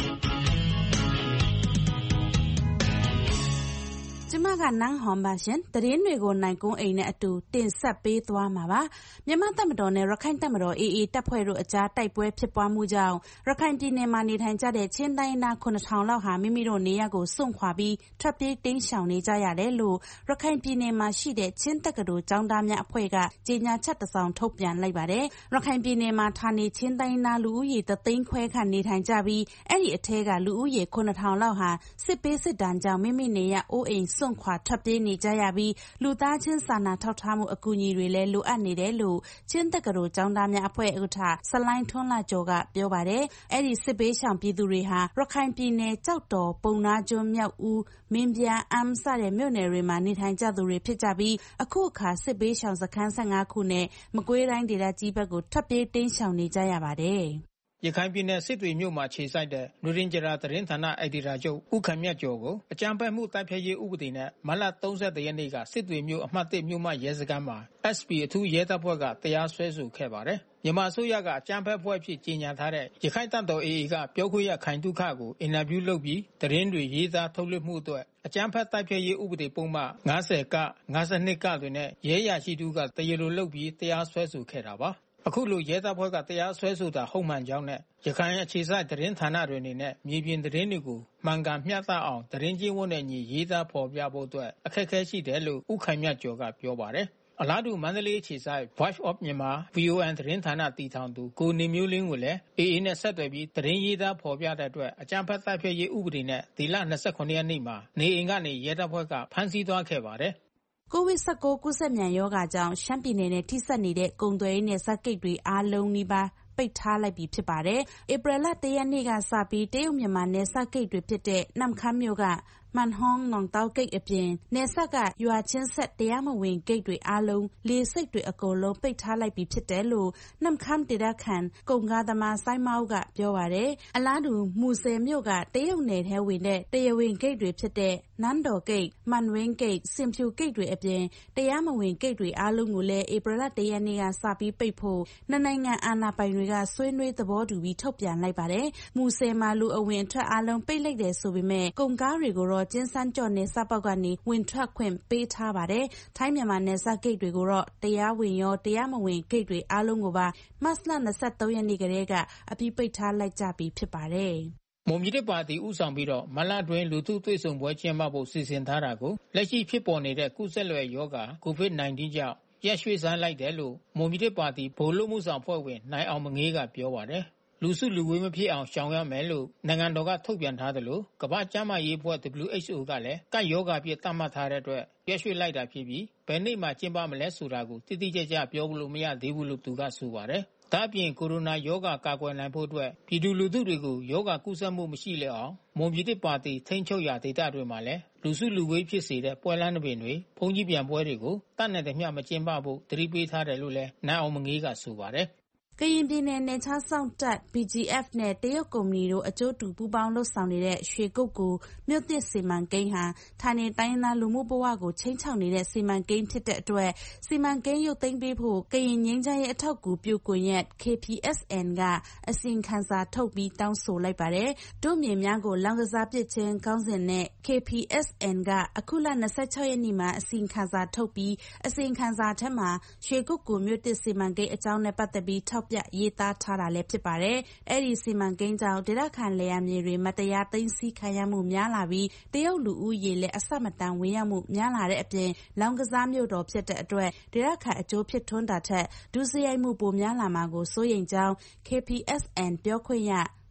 ကျမကနန်းဟွန်ပါရှင်သတင်းတွေကိုနိုင်ကုန်းအိမ်နဲ့အတူတင်ဆက်ပေးသွားမှာပါမြန်မာတပ်မတော်နဲ့ရခိုင်တပ်မတော် အေးအေး တပ်ဖွဲ့တို့အကြားတိုက်ပွဲဖြစ်ပွားမှုကြောင့်ရခိုင်ပြည်နယ်မှာနေထိုင်ကြတဲ့ချင်းတိုင်းသားခုနှစ်ထောင်လောက်ဟာမိမိတို့နေရပ်ကိုစွန့်ခွာပြီးထွက်ပြေးတိမ်းရှောင်နေကြရတယ်လို့ရခိုင်ပြည်နယ်မှာရှိတဲ့ချင်းတက္ကသိုလ်ကျောင်းသားများအဖွဲ့ကကြေညာချက်တစ်စောင်ထုတ်ပြန်လိုက်ပါတယ်ရခိုင်ပြည်နယ်မှာဌာနေချင်းတိုင်းသားလူဦးရေတသိန်းခွဲခန့်နေထိုင်ကြပြီးအဲ့ဒီအထက်ကလူဦးရေခုနှစ်ထောင်လောက်ဟာစစ်ပေးစစ်တမ်းကြောင့်မိမိနေရပ်အိုးအိမ်စွန့်ခွာထွက်ပြေးနေကြရပြီးလူသားချင်းစာနာထောက်ထားမှုအကူအညီတွေလည်းလိုအပ်နေတယ်လို့ချင်းတက္ကသိုလ်ကျောင်းသားများအဖွဲ့ဥက္ကဋ္ဌဆလိုင်းထွန်းလာကျော်ကပြောပါတယ်။အဲ့ဒီစစ်ပေးရှောင်ပြည်သူတွေဟာရခိုင်ပြည်နယ်ကြောက်တော်ပုံနာကျွန်းမြောက်ဦးမင်းပြားအမ်စတဲ့မြို့နယ်တွေမှာနေထိုင်ကြသူတွေဖြစ်ကြပြီးအခုအခါစစ်ပေးရှောင်စခန်း၁၅ခုနဲ့မကွေးတိုင်းဒေသကြီးဘက်ကိုထွက်ပြေးတိမ်းရှောင်နေကြရပါတယ်။
ရခိုင်ပြည်နယ်စစ်တွေမြို့မှာခြေစိုက်တဲ့နရင်းဂျရာသတင်းဌာနအက်ဒီတာချုပ်ဦးခိုင်မြတ်ကျော်ကိုအကြမ်းဖက်မှုတိုက်ဖျက်ရေးဥပဒေနဲ့မတ်လ၃၁ရက်နေ့ကစစ်တွေမြို့အမှတ်၁မြို့မှရဲစခန်းမှာ အက်စ် ပီ အထူးရဲတပ်ဖွဲ့ကတရားစွဲဆိုခဲ့ပါတယ်။မြန်မာအစိုးရကအကြမ်းဖက်ဖွဲ့ဖြစ်ကြေညာထားတဲ့ရခိုင်တပ်တော် အေးအေ ကပြောခွင့်ရခိုင်တုခကိုအင်တာဗျူးလုပ်ပြီးသတင်းတွေရေးသားထုတ်လွှင့်မှုအတွက်အကြမ်းဖက်တိုက်ဖျက်ရေးဥပဒေပုံမှန်၅၀က၅၂ကတွေနဲ့ရဲရရှိသူကတရားလိုလုပ်ပြီးတရားစွဲဆိုခဲ့တာပါ။အခုလိုရဲတပ်ဖွဲ့ကတရားစွဲဆိုတာဟုတ်မှန်ကြောင်းနဲ့ရခိုင်အခြေစိုက်သတင်းဌာနတွေအနေနဲ့မြေပြင်သတင်းတွေကိုမှန်ကန်မျှတအောင်သတင်းကျင်းဝတ်နဲ့ညီရေးသားဖော်ပြဖို့အတွက်အခက်အခဲရှိတယ်လို့ဦးခိုင်မြတ်ကျော်ကပြောပါတယ်။အလားတူမန္တလေးအခြေစိုက် Voice of Myanmar ဗီ အို အန် သတင်းဌာနတည်ထောင်သူကိုနေမျိုးလင်းကိုလည်း အေးအေး နဲ့ဆက်သွယ်ပြီးသတင်းရေးသားဖော်ပြတဲ့အတွက်အကြမ်းဖက်တိုက်ဖျက်ရေးဥပဒေနဲ့ဒီလ၂၇ရက်နေ့မှာနေအိမ်ကနေရဲတပ်ဖွဲ့ကဖမ်းဆီးသွားခဲ့ပါတယ်။
ကိုဗစ်၁၉ ကူးစက်မြန်ရောဂါကြောင့်ရှမ်းပြည်နယ်နဲ့ထိစပ်နေတဲ့ကုန်သွယ်ရေးနယ်စပ်ဂိတ်တွေအားလုံးနီးပါးပိတ်ထားလိုက်ပြီဖြစ်ပါတယ်။ဧပြီလ၁ရက်နေ့ကစပြီးတရုတ်မြန်မာနယ်စပ်ဂိတ်တွေဖြစ်တဲ့နမ့်ခမ်းမြို့ကမန်ဟောင်းနောင်တောက်ဂိတ်အပြင်နယ်စပ်ကရွာချင်းဆက်တရားမဝင်ဂိတ်တွေအားလုံးလေဆိပ်တွေအကုန်လုံးပိတ်ထားလိုက်ပြီဖြစ်တယ်လို့နမ့်ခမ်းဒေသခံကုန်ကားသမားစိုင်းမောက်ကပြောပါတယ်။အလားတူမူဆယ်မြို့ကတရုတ်နယ်ထဲဝင်တဲ့တရားဝင်ဂိတ်တွေဖြစ်တဲ့နန်းတော်ဂိတ်မန်ဝင်းဂိတ်စင်ဖြူဂိတ်တွေအပြင်တရားမဝင်ဂိတ်တွေအားလုံးကိုလည်းဧပြီလ၁ရက်နေ့ကစပြီးပိတ်ဖို့နှစ်နိုင်ငံအာဏာပိုင်တွေကဆွေးနွေးသဘောတူပြီးထုတ်ပြန်လိုက်ပါတယ်။မူဆယ်မှာလူအဝင်အထွက်အားလုံးပိတ်လိုက်တယ်ဆိုပေမဲ့ကုန်ကားတွေကိုတော့ကျင်းစန်းကျော်နယ်စပ်ပေါက်ကနေဝင်ထွက်ခွင့်ပေးထားပါတယ်။ထိုင်းမြန်မာနယ်စပ်ဂိတ်တွေကိုတော့တရားဝင်ရောတရားမဝင်ဂိတ်တွေအားလုံးကိုပါမတ်လ၂၃ရက်နေ့ကတည်းကအပြီးပိတ်ထားလိုက်ကြပြီဖြစ်ပါတယ်။
မွန်ပြည်သစ်ပါတီဦးဆောင်ပြီးတော့မလအတွင်းလူထုတွေ့ဆုံပွဲကျင်းပဖို့စီစဉ်ထားတာကိုလက်ရှိဖြစ်ပေါ်နေတဲ့ကုသလွယ်ရောဂါ ကိုဗစ်၁၉ ကြောင့်ရက်ရွှေ့ဆိုင်းလိုက်တယ်လို့မွန်ပြည်သစ်ပါတီဗဟိုအလုပ်မှုဆောင်အဖွဲ့ဝင်နိုင်အောင်မငေးကပြောပါတယ်။လူစုလူဝေးမဖြစ်အောင်ရှောင်ရမယ်လို့နိုင်ငံတော်ကထုတ်ပြန်ထားသလိုကမ္ဘာ့ကျန်းမာရေးအဖွဲ့ ဒဘလျူ အိချ် အို ကလည်းကပ်ရောဂါဖြစ်သတ်မှတ်ထားတဲ့အတွက်ရက်ရွှေ့လိုက်တာဖြစ်ပြီးဘယ်နေ့မှကျင်းပမလဲဆိုတာကိုတိတိကျကျပြောလို့မရသေးဘူးလို့သူကဆိုပါတယ်။ဒါ့အပြင်ကိုရိုနာရောဂါကာကွယ်နိုင်ဖို့အတွက်ပြည်သူလူထုတွေကိုရောဂါကူးစက်မှုမရှိလေအောင်မွန်ပြည်သစ်ပါတီထိန်းချုပ်ရာဒေသတွေမှာလည်းလူစုလူဝေးဖြစ်စေတဲ့ပွဲလမ်းသဘင်တွေဘုံကြီးပြန်ပွဲတွေကိုတတ်နိုင်တဲ့မျှမကျင်းပဖို့တတိပေးထားတယ်လို့လည်းနိုင်အောင်မငေးကဆိုပါတယ်။
ကရင်ပြည်နယ်နယ်ခြားစောင့်တပ် ဘီ ဂျီ အက်ဖ် နဲ့တရုတ်ကုမ္ပဏီတို့အကျိုးတူပူးပေါင်းလုပ်ဆောင်နေတဲ့ရွှေကုက္ကိုမြို့သစ်စီမံကိန်းဟာဌာနေတိုင်းရင်းသားလူမှုဘဝကိုချိန်ချောက်နေတဲ့စီမံကိန်းဖြစ်တဲ့အတွက်စီမံကိန်းရုပ်သိမ်းပေးဖို့ကရင်ငြိမ်းချမ်းရေးအထောက်အကူပြုကွန်ရက် ကေ ပီ အက်စ် အန် ကအစီရင်ခံစာထုတ်ပြီးတောင်းဆိုလိုက်ပါတယ်။ဒုမြေများကိုလောင်းကစားပစ်ခြင်းခေါင်းစဉ်နဲ့ ကေ ပီ အက်စ် အန် ကအခုလ၂၆ရက်နေ့မှာအစီရင်ခံစာထုတ်ပြီးအစီရင်ခံစာထဲမှာရွှေကုက္ကိုမြို့သစ်စီမံကိန်းအကြောင်းနဲ့ပတ်သက်ပြီးထောက်ပြရေးသားထားတာလည်းဖြစ်ပါတယ်။အဲ့ဒီစီမံကိန်းကြောင့်ဒေသခံလယ်ယာမြေတွေမတရားသိမ်းဆည်းခံရမှုများလာပြီးတရုတ်လူဦးရေလည်းအဆက်မတန်ဝင်ရောက်မှုများလာတဲ့အပြင်လောင်ကစားမြို့တော်ဖြစ်တဲ့အတွက်ဒေသခံအကျိုးဖြစ်ထွန်းတာထက်ဒုစရိုက်မှုပိုများလာမှာကိုစိုးရိမ်ကြောင်း ကေ ပီ အက်စ် အန် ပြောခွင့်ရ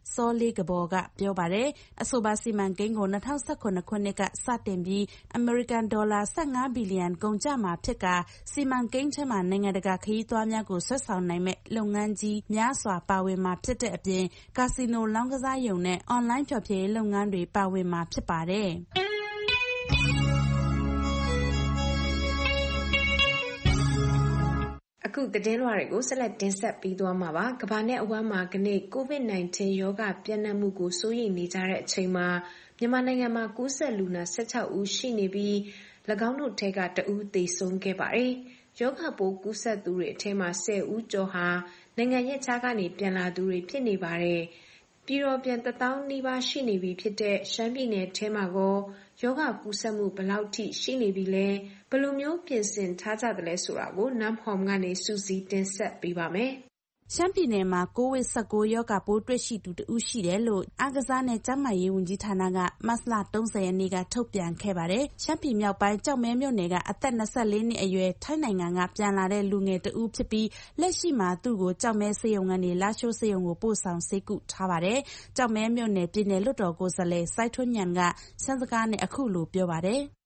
စောလေးကဘော်ကပြောပါတယ်။အဆိုပါစီမံကိန်းကို၂၀၁၇ခုနှစ်ကစတင်ပြီးအမေရိကန်ဒေါ်လာ၁၅ဘီလီယံကုန်ကျမှာဖြစ်ကာစီမံကိန်းထဲမှာနိုင်ငံတကာခရီးသွားများကိုဆွဲဆောင်နိုင်မဲ့လုပ်ငန်းကြီးများစွာပါဝင်မှာဖြစ်တဲ့အပြင်ကာစီနိုလောင်းကစားရုံနဲ့အွန်လိုင်းဖျော်ဖြေရေးလုပ်ငန်းတွေပါဝင်မှာဖြစ်ပါတယ်။
အခုသတင်းလွှာတွေကိုဆက်လက်တင်ဆက်ပေးသွားမှာပါ။ကမ္ဘာနဲ့အဝန်းမှာကနေ့ ကိုဗစ်၁၉ ရောဂါပြန့်နှံ့မှုကိုစိုးရိမ်နေကြတဲ့အချိန်မှာမြန်မာနိုင်ငံမှာကူးစက်လူနာ၁၆ဦးရှိနေပြီး၎င်းတို့ထဲကတဦးသေဆုံးခဲ့ပါတယ်။ရောဂါပိုးကူးစက်သူတွေအထဲမှာ၁၀ဦးကျော်ဟာနိုင်ငံရဲ့ခြားကနေပြန်လာသူတွေဖြစ်နေပါတယ်။ပြည်တော်ပြန်တစ်သောင်းနီးပါးရှိနေပြီဖြစ်တဲ့ရှမ်းပြည်နယ်ထဲမှာကောယောဂကူးစက်မှုဘယ်လောက်ထိရှိနေပြီလဲဘယ်လိုမျိုးပြင်ဆင်ထားကြသလဲဆိုတာကိုနမ်ဟောမ်ကနေစူးစီးတင်ဆက်ပေးပါမယ်။
ရှမ်းပြည်နယ်မှာကိုဗစ်၁၉ရောဂါပိုးတွေ့ရှိသူတဦးရှိတယ်လို့အားကစားနဲ့ကျန်းမာရေးဝန်ကြီးဌာနကမတ်လ၃၀ရက်နေ့ကထုတ်ပြန်ခဲ့ပါတယ်။ရှမ်းပြည်မြောက်ပိုင်းကျောက်မဲမြို့နယ်ကအသက်၂၄နှစ်အရွယ်ထိုင်းနိုင်ငံကပြန်လာတဲ့လူငယ်တဦးဖြစ်ပြီးလက်ရှိမှာသူ့ကိုကျောက်မဲဆေးရုံကနေလာရှိုးဆေးရုံကိုပို့ဆောင်ဆေးကုထားပါတယ်။ကျောက်မဲမြို့နယ်ပြည်နယ်လွှတ်တော်ကိုယ်စားလှယ်စိုက်ထွန်းညံကရှမ်းစကားနဲ့အခုလိုပြောပါတယ်။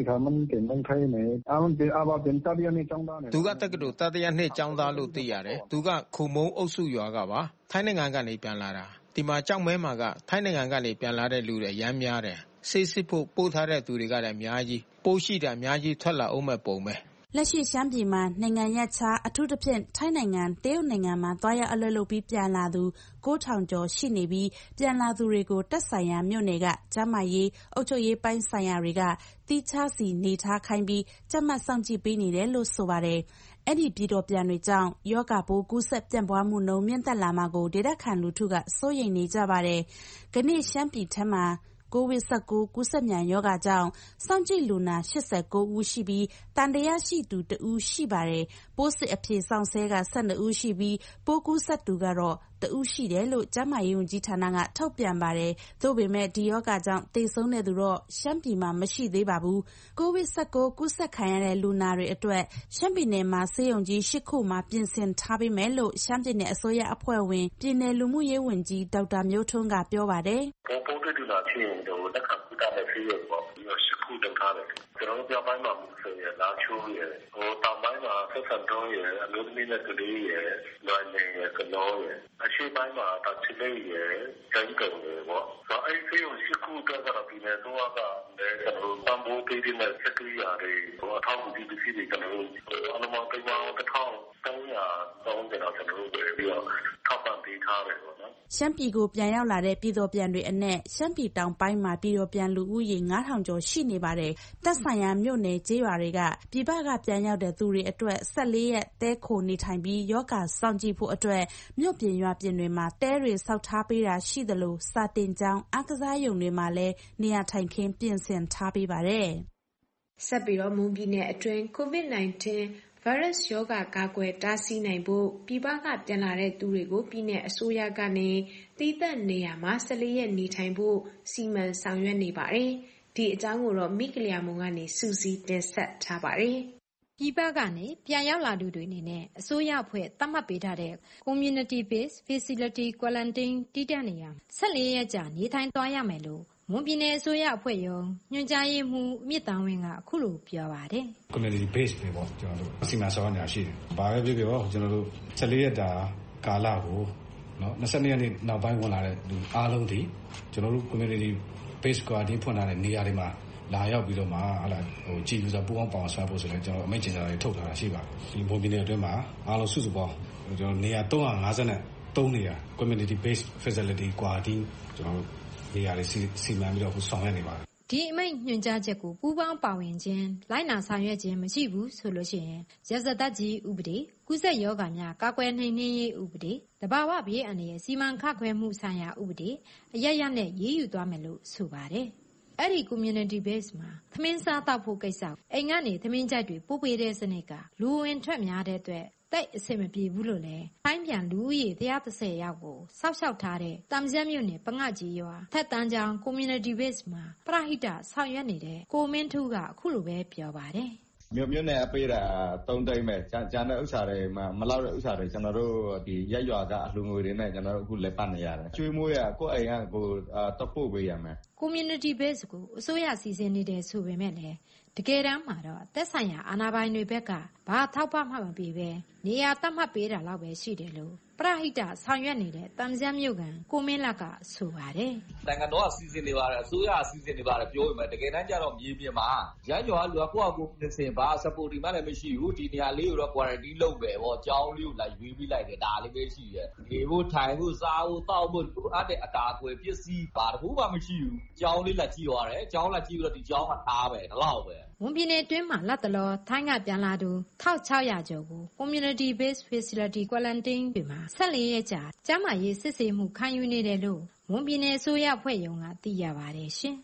သူကတက္ကသိုလ်တတိယနှစ်ကျောင်းသားလို့သိရတယ်။သူကခုမုံအုပ်စုရွာကပါ။ထိုင်းနိုင်ငံကနေပြန်လာတာ။ဒီမှာကြောက်မဲမှာကထိုင်းနိုင်ငံကနေပြန်လာတဲ့လူတွေရမ်းများတယ်။ဆေးစစ်ဖို့ပို့ထားတဲ့သူတွေကလည်းအများကြီးပိုးရှိတာအများကြီးထွက်လာအောင်မဲ့ပုံပဲ။
လက်ရှိရှမ်းပြည်မှာနိုင်ငံရပ်ခြားအထူးသဖြင့်ထိုင်းနိုင်ငံတရုတ်နိုင်ငံမှာသွားရောက်အလုပ်လုပ်ပြီးပြန်လာသူကိုးထောင်ကျော်ရှိနေပြီးပြန်လာသူတွေကိုတက်ဆိုင်ရာမြို့နယ်ကကျန်းမာရေးအုပ်ချုပ်ရေးပိုင်းဆိုင်ရာတွေကတိကျစီနေထားခိုင်းပြီးကြက်မှတ်စောင့်ကြည့်ပေးနေတယ်လို့ဆိုပါတယ်။အဲ့ဒီပြည်တော်ပြန်တွေကြောင့်ယောဂပိုးကူးစက်ပြန့်ပွားမှုနှုန်းမြင့်တက်လာမှာကိုဒေသခံလူထုကစိုးရိမ်နေကြပါတယ်။ခဏရှမ်းပြည်ထက်မှာကိုဗစ်၁၉ကူးစက်မြန်ရောဂါကြောင့်စောင့်ကြည့်လူနာ၈၉ဦးရှိပြီးတန်တရားရှိသူတဦးရှိပါတယ်။ပိုးစစ်အဖြေဆောင်ဆဲက၁၂ဦးရှိပြီးပိုးကူးစက်သူကတော့တဦးရှိတယ်လို့ကျန်းမာရေးဝန်ကြီးဌာနကထုတ်ပြန်ပါတယ်။သို့ပေမဲ့ဒီရောဂါကြောင့်သေဆုံးတဲ့သူတော့ရှမ်းပြည်မှာမရှိသေးပါဘူး။ကိုဗစ်၁၉ကူးစက်ခံရတဲ့လူနာတွေအတွက်ရှမ်းပြည်နယ်မှာဆေးရုံကြီး၈ခုမှာပြင်ဆင်ထားပေးမယ်လို့ရှမ်းပြည်နယ်အစိုးရအဖွဲ့ဝင်ပြည်နယ်လူမှုရေးဝန်ကြီးဒေါက်တာမျိုးထွန်းကပြောပါတယ်
။ပိုးပိုးတွေ့လူနာဖြစ်ရင်တော့လက်ခံကုသတဲ့ဆေးရုံပေါ့ပြီးတော့၈ခုလုပ်ထားတယ်။ကျွန်တော်တို့ပြောပိုင်းမှာမူဆိုရလာချိုးရယ်ဟိုတောင်ပိုင်းမှာဆက်ဆံတော့ရယ်အမျိုးသမီးနဲ့ကလေးရယ်လွယ်နေရယ်ကလောရယ်အရှိပိုင်းမှာတာချီလေးရယ်ကျန်းကုန်ရယ်ပေါ့ဆိုတော့အဲ့ဒီကိုရှိခုတော့ကတော့ဒီနေ့တော့ကလည်းကျွန်တော်တို့တံပိုးပေးတဲ့စက်ကရိယာတွေဟိုအထောက်အကူပြုပြီးကျွန်တော်တို့အလုံးမပိမောင်းတစ်ထောင်သုံးရာသုံးတယ်တော့ကျွန်တော်တို့ပြီးတော့ထောက်ပံ့ပေးထားတယ်ပေါ့နော်
ရှမ်းပြည်ကိုပြန်ရောက်လာတဲ့ပြည်တော်ပြန်တွေအနက်ရှမ်းပြည်တောင်ပိုင်းမှာပြည်တော်ပြန်လူဦးရေ၅ထောင်ကျော်ရှိနေပါတယ်။သက်ဆိုင်ရာမြို့နယ်ကျေးရွာတွေကပြည်ပကပြန်ရောက်တဲ့သူတွေအတွက်၁၄ရက်တဲခိုနေထိုင်ပြီးယောဂစောင့်ကြည့်ဖို့အတွက်မြို့ပြင်ရွာပြင်တွေမှာတဲတွေဆောက်ထားပေးတာရှိသလိုစာတင်ကျောင်းအားကစားရုံတွေမှာလည်းနေရာထိုင်ခင်းပြင်ဆင်ထားပေးပါတယ်
။ဆက်ပြီးတော့မွန်ပြည်နယ်အတွင်းကိုဗစ်၁၉ဗိုင်းရပ်စ်ရောဂါကာကွယ်တားဆီးနိုင်ဖို့ပြည်ပကပြန်လာတဲ့သူတွေကိုပြည်내အစိုးရကနေသီးသန့်နေရာမှာ၁၄ရက်နေထိုင်ဖို့စီမံဆောင်ရွက်နေပါတယ်။ဒီအကြောင်းကိုတော့မိကလျာမုံကနေစူးစီးတင်ဆက်ထားပါတယ်
။ပြည်ပကနေပြန်ရောက်လာသူတွေအနေနဲ့အစိုးရအဖွဲ့သတ်မှတ်ပေးထားတဲ့ Community Based Facility Quarantine တည်တဲ့နေရာ၁၄ရက်ကြာနေထိုင်သွားရမယ်လို့မွန်ပြည်နယ်အစိုးရအဖွဲ့ရုံးညွှန်ကြားရေးမှူးမြင့်တန်းဝင်းကအခုလိုပြောပါတယ်
။ Community Based တွေပေါ့ကျွန်တော်တို့အစီအမံဆောင်ရွက်နေတာရှိတယ်။ဘာပဲဖြစ်ဖြစ်ပေါ့ကျွန်တော်တို့၁၄ရက်တာကာလကိုနော်၂၂ရက်နေ့နောက်ပိုင်းဝင်လာတဲ့လူအားလုံးဒီကျွန်တော်တို့ Community Based Quarantine ဖွင့်ထားတဲ့နေရာတွေမှာလာရောက်ပြီးတော့မှဟာလာဟိုကြည်ယူစာပူအောင်ပေါအောင်ဆွဲဖို့ဆိုလည်းကျွန်တော်အမိန့်ကြေညာတွေထုတ်ထားတာရှိပါတယ်။ဒီမွန်ပြည်နယ်အတွင်းမှာအားလုံးစုစုပေါင်းကျွန်တော်နေရာ၃၅၃နေရာ Community Based Facility Quarantine ကျွန်တော်တို့နေရာတွေစီမံပြီးတော့ဆောင်ရွက်နေပါတယ်
။ဒီအမိန့်ညွှန်ကြားချက်ကိုပူးပေါင်းပါဝင်ခြင်းလိုက်နာဆောင်ရွက်ခြင်းမရှိဘူးဆိုလို့ရှိရင်ရာဇသတ်ကြီးဥပဒေကုသရောဂါများကာကွယ်နှိမ်နင်းရေးဥပဒေတဘာဝဘေးအန္တရာယ်စီမံခန့်ခွဲမှုဆိုင်ရာဥပဒေအရရနဲ့ရေးယူသွားမယ်လို့ဆိုပါတယ်။အဲ့ဒီ community base မှာသမင်းစားတောက်ဖို့ကိစ္စအိမ်ကနေသမင်းကြိုက်တွေပို့ပေးတဲ့စနစ်ကလူဝင်ထွက်များတဲ့အတွက်တိတ်အဆင်မပြေဘူးလို့လဲဖိုင်းပြန်လူဦးရေ၁၁၀ရောက်ကိုစောက်ရှောက်ထားတဲ့တမ်ကျန်းမြို့နယ်ပငတ်ကြီးရွာထက်တန်းချောင်း community base မှာပရဟိတဆောင်ရွက်နေတဲ့ကိုမင်းထူးကအခုလိုပဲပြောပါတယ်
။
မြို့မြို့နယ်အပေးတာသုံးသိန်းပဲကျန်ကျန်တဲ့ဥစ္စာတွေမှာမလောက်တဲ့ဥစ္စာတွေကျွန်တော်တို့ဒီရက်ရွာကအလှူငွေတွေနဲ့ကျွန်တော်တို့အခုလက်ပတ်နေရတယ်ကျွေးမွေးရကိုယ့်အိမ်ကကိုတပုတ်ပေးရမယ်
Community base ကိုအစိုးရစီစဉ်နေတဲ့ဆိုပေမဲ့လည်းတကယ်တမ်းမှာတော့သက်ဆိုင်ရာအာဏာပိုင်တွေဘက်ကဘာထောက်ပံ့မှမပေးပဲနေရာသတ်မှတ်ပေးတာလောက်ပဲရှိတယ်လို့ပရဟိတဆောင်ရွက်နေတဲ့တမ်ဇန်မြို့ကန်ကိုမင်းလက်ကဆိုပါတယ်
။နိုင်ငံတော်ကစီစဉ်နေပါတယ်အစိုးရကစီစဉ်နေပါတယ်ပြောပေမဲ့တကယ်တမ်းကျတော့မြေပြင်မှာရမ်းကျော်ကလူကကိုယ့်အကူပြင်ဆင်ပါ support ဒီမှလည်းမရှိဘူးဒီနေရာလေးကိုတော့ quarantine လုပ်မယ်ပေါ့အကြောင်းလေးကိုလိုက်ရွေးပြီးလိုက်တယ်ဒါလေးပဲရှိရဲ့နေဖို့ထိုင်ဖို့စားဖို့တောက်ဖို့လိုအပ်တဲ့အတာအကွယ်ပစ္စည်းဘာတခုမှမရှိဘူးအကြောင်းလေးလက်ကြည့်သွားတယ်အကြောင်းလက်ကြည့်ပြီးတော့ဒီအကြောင်းကထားပဲဒီလောက်ပဲ
ဝန်ပြည်နယ်တွင်းမှာလက်တလောထိုင်းကပြန်လာသူတစ်ထောင်ခြောက်ရာကျော်ကို Community Based Facility Quarantine တွေမှာဆက်လျက်ကြာကျန်းမာရေးစစ်ဆေးမှုခံယူနေတယ်လို့ဝန်ပြည်နယ်အစိုးရအဖွဲ့ရုံးကသိရပါတယ်ရှင်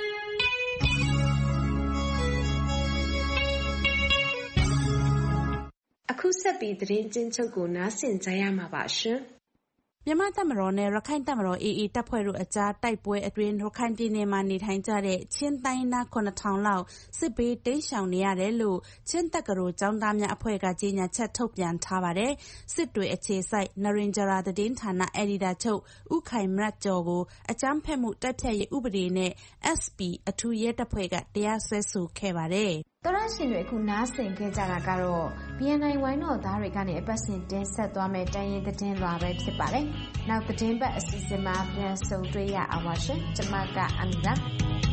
။အခုဆက်ပြီးသတင်းကျဉ်းချုပ်ကိုနားဆင်ကြရမှာပါရှင်။
မြန်မာတပ်မတော်နဲ့ရခိုင်တပ်မတော် အေအေ တပ်ဖွဲ့တို့အကြားတိုက်ပွဲအတွင်းရခိုင်ပြည်နယ်မှာနေထိုင်ကြတဲ့ချင်းတိုင်းသားခုနှစ်ထောင်လောက်စစ်ဘေးတိမ်းရှောင်နေရတယ်လို့ချင်းတက္ကသိုလ်ကျောင်းသားများအဖွဲ့ကကြေညာချက်ထုတ်ပြန်ထားပါတယ်။စစ်တွေအခြေစိုက်နရင်ဂျရာသတင်းဌာနအယ်ဒီတာချုပ်ဦးခိုင်မရတ်ကျော်ကိုအကြမ်းဖက်မှုတိုက်ဖျက်ရေးဥပဒေနဲ့ အက်စ် ပီ အထူးရဲတပ်ဖွဲ့ကတရားစွဲဆိုခဲ့ပါတယ်။
တော်ရရှင်တွေအခုနားဆင်ခဲ့ကြတာကတော့ ဘီ အန် အိုင် ဝိုင်းတော်သားတွေကနေအပတ်စဉ်တင်ဆက်သွားမယ့်တိုင်းရင်းသတင်းလွှာပဲဖြစ်ပါတယ်။နောက်သတင်းပတ်အစီအစဉ်မှာပြန်ဆုံတွေ့ရအောင်ပါရှင်။ကျွန်မကအမီရာ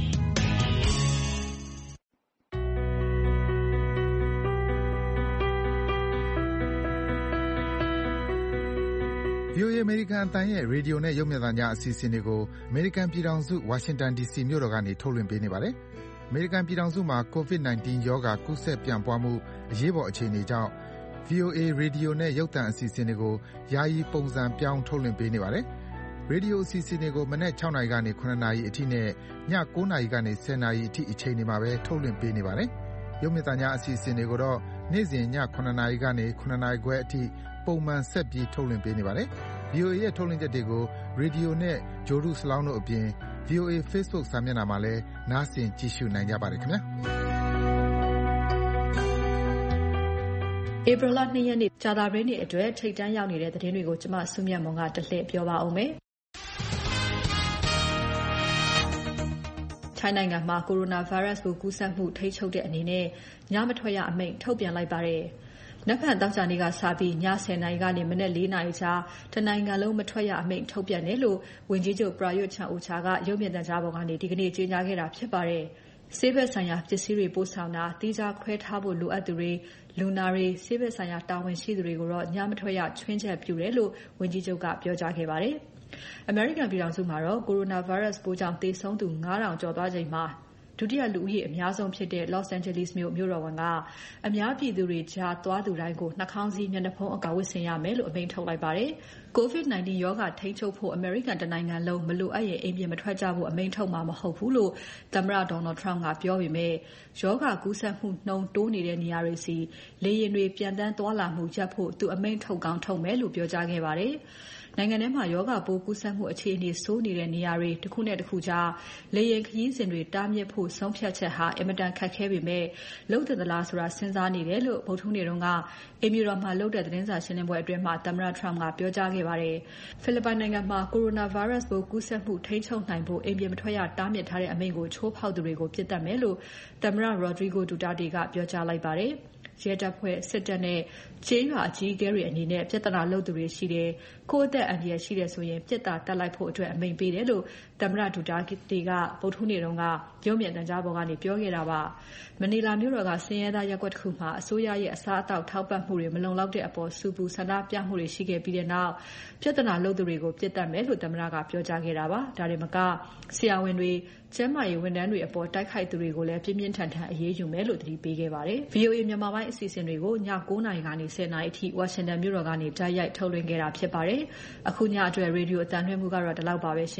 ဗီအိုအေ အမေရိကန်အသံရဲ့ရေဒီယိုနဲ့ရုပ်မြင်သံကြားအစီအစဉ်တွေကိုအမေရိကန်ပြည်ထောင်စုဝါရှင်တန်ဒီစီမြို့တော်ကနေထုတ်လွှင့်ပေးနေပါတယ်။အမေရိကန်ပြည်ထောင်စုမှာ ကိုဗစ် ၁၉ ရောဂါကူးစက်ပြန့်ပွားမှုအရေးပေါ်အခြေအနေကြောင့် ဗီအိုအေ ရေဒီယိုနဲ့ရုပ်သံအစီအစဉ်တွေကိုယာယီပုံစံပြောင်းထုတ်လွှင့်ပေးနေပါတယ်။ရေဒီယိုအစီအစဉ်တွေကိုမနက်၆နာရီကနေ၇နာရီအထိနဲ့ည၉နာရီကနေ၁၀နာရီအထိအချိန်တွေမှာပဲထုတ်လွှင့်ပေးနေပါတယ်။ရုပ်မြင်သံကြားအစီအစဉ်တွေကိုတော့နေ့စဉ်ည၇နာရီကနေ၇နာရီခွဲအထိပုံမှန်ဆက်ပြီးထုတ်လွှင့်ပေးနေပါတယ်။ ဗီအိုအေရဲ့ထုတ်လွှင့်ချက်တွေကိုရေဒီယိုနဲ့ဂျိုဒူစလောင်းတို့အပြင် ဗီအိုအေ Facebook စာမျက်နှာမှာလည်းနားဆင်ကြည့်ရှုနိုင်ကြပါတယ်ခင်ဗျာ
ဧပြီလ၂ရက်နေ့ကြာသပတေးနေ့အတွက်ထိပ်တန်းရောက်နေတဲ့သတင်းတွေကိုကျွန်မစုမြတ်မွန်ကတလှည့်ပြောပါဦးမယ်ထိုင်းနိုင်ငံမှာကိုရိုနာဗိုင်းရပ်စ်ကိုကူးစက်မှုထိန်းချုပ်တဲ့အနေနဲ့ညမထွက်ရအမိန့်ထုတ်ပြန်လိုက်ပါတယ်။နက်ဖြန်သောကြာနေ့ကစပြီးညဆယ်နာရီကနေမနက်လေးနာရီကြားတနိုင်ငံလုံးမထွက်ရအမိန့်ထုတ်ပြန်တယ်လို့ဝန်ကြီးချုပ်ပရာယွတ်ချန်အိုချာကရုပ်မြင်သံကြားပေါ်ကနေဒီကနေ့ကြေညာခဲ့တာဖြစ်ပါတယ်။ဆေးဘက်ဆိုင်ရာပစ္စည်းတွေပို့ဆောင်တာတိကျခွဲထားဖို့လိုအပ်သူတွေလူနာတွေဆေးဘက်ဆိုင်ရာတာဝန်ရှိသူတွေကိုတော့ညမထွက်ရချွင်းချက်ပြုတယ်လို့ဝန်ကြီးချုပ်ကပြောကြားခဲ့ပါတယ်။ အမေရိကန်ပြည်ထောင်စုမှာတော့ကိုရိုနာဗိုင်းရပ်စ်ပိုးကြောင့်သေဆုံးသူငါးထောင်ကျော်သွားချိန်မှာဒုတိယလူဦးရေအများဆုံးဖြစ်တဲ့ Los Angeles မြို့မြို့တော်ဝန်ကအများပြည်သူတွေကြားသွားသူတိုင်းကိုနှာခေါင်းစည်းမျက်နှာဖုံးအကာဝတ်ဆင်ရမယ်လို့အမိန့်ထုတ်လိုက်ပါတယ်။ ကိုဗစ် ၁၉ ရောဂါထိန်းချုပ်ဖို့အမေရိကန်တနိုင်ငံလုံးမလိုအပ်ရင်အိမ်ပြင်မထွက်ကြဖို့အမိန့်ထုတ်မှာမဟုတ်ဘူးလို့သမ္မတ Donald Trump ကပြောပေမဲ့ရောဂါကူးစက်မှုနှုန်းတိုးနေတဲ့နေရာတွေစီလေယာဉ်တွေပြန်တန်းသွားလာမှုရပ်ဖို့သူအမိန့်ထုတ်ကောင်းထုတ်မယ်လို့ပြောကြားခဲ့ပါတယ်။နိုင်ငံထဲမှာရောဂါပိုးကူးစက်မှုအခြေအနေဆိုးနေတဲ့နေရာတွေတစ်ခုနဲ့တစ်ခုကြားလေယာဉ်ခရီးစဉ်တွေတားမြစ်ဖို့ဆုံးဖြတ်ချက်ဟာအင်မတန်ခက်ခဲပေမဲ့လုပ်သင့်သလားဆိုတာစဉ်းစားနေတယ်လို့ဗုဒ္ဓဟူးနေ့တုန်းကအိမ်ဖြူတော်မှာလုပ်တဲ့သတင်းစာရှင်းလင်းပွဲအတွင်းမှာသမ္မတ Trump ကပြောကြားခဲ့ပါတယ်။ဖိလစ်ပိုင်နိုင်ငံမှာကိုရိုနာဗိုင်းရပ်စ်ပိုးကူးစက်မှုထိန်းချုပ်နိုင်ဖို့အိမ်ပြင်မထွက်ရတားမြစ်ထားတဲ့အမိန့်ကိုချိုးဖောက်သူတွေကိုပြစ်ဒဏ်မယ်လို့သမ္မတ Rodrigo Duterte ကပြောကြားလိုက်ပါတယ်။ရဲတပ်ဖွဲ့စစ်တပ်နဲ့ကျေးရွာအကြီးအကဲတွေအနေနဲ့ပြဿနာလုပ်သူတွေရှိတယ်။ကိုယ့်အသက်အန္တရာယ်ရှိတယ်ဆိုရင်ပြစ်ဒဏ်တက်လိုက်ဖို့အတွက်အမိန့်ပေးတယ်လို့သမ္မတဒူတာတေကဗုဒ္ဓဟူးနေ့တုန်းကရုပ်မြင်သံကြားပေါ်ကနေပြောခဲ့တာပါ။မနီလာမြို့တော်ကစင်ရဲသားရပ်ကွက်တစ်ခုမှာအစိုးရရဲ့အစားအသောက်ထောက်ပံ့မှုတွေမလုံလောက်တဲ့အပေါ်စူပူဆန္ဒပြမှုတွေရှိခဲ့ပြီးတဲ့နောက်ပြဿနာလုပ်သူတွေကိုပြစ်ဒဏ်မယ်လို့သမ္မတကပြောကြားခဲ့တာပါ။ဒါတွေမကဆရာဝန်တွေကျန်းမာရေးဝန်ထမ်းတွေအပေါ်တိုက်ခိုက်သူတွေကိုလည်းပြင်းပြင်းထန်ထန်အရေးယူမယ်လို့သတိပေးခဲ့ပါတယ်။ ဗီအိုအေမြန်မာပိုင်းအစီအစဉ်တွေကိုည၉နာရီကနေ၁၀နာရီအထိဝါရှင်တန်မြို့တော်ကနေတိုက်ရိုက်ထုတ်လွှင့်ခဲ့တာဖြစ်ပါတယ်။အခုညအတွက်ရေဒီယိုအသံလွှင့်မှုကတော့ဒီလောက်ပါပဲရှင်။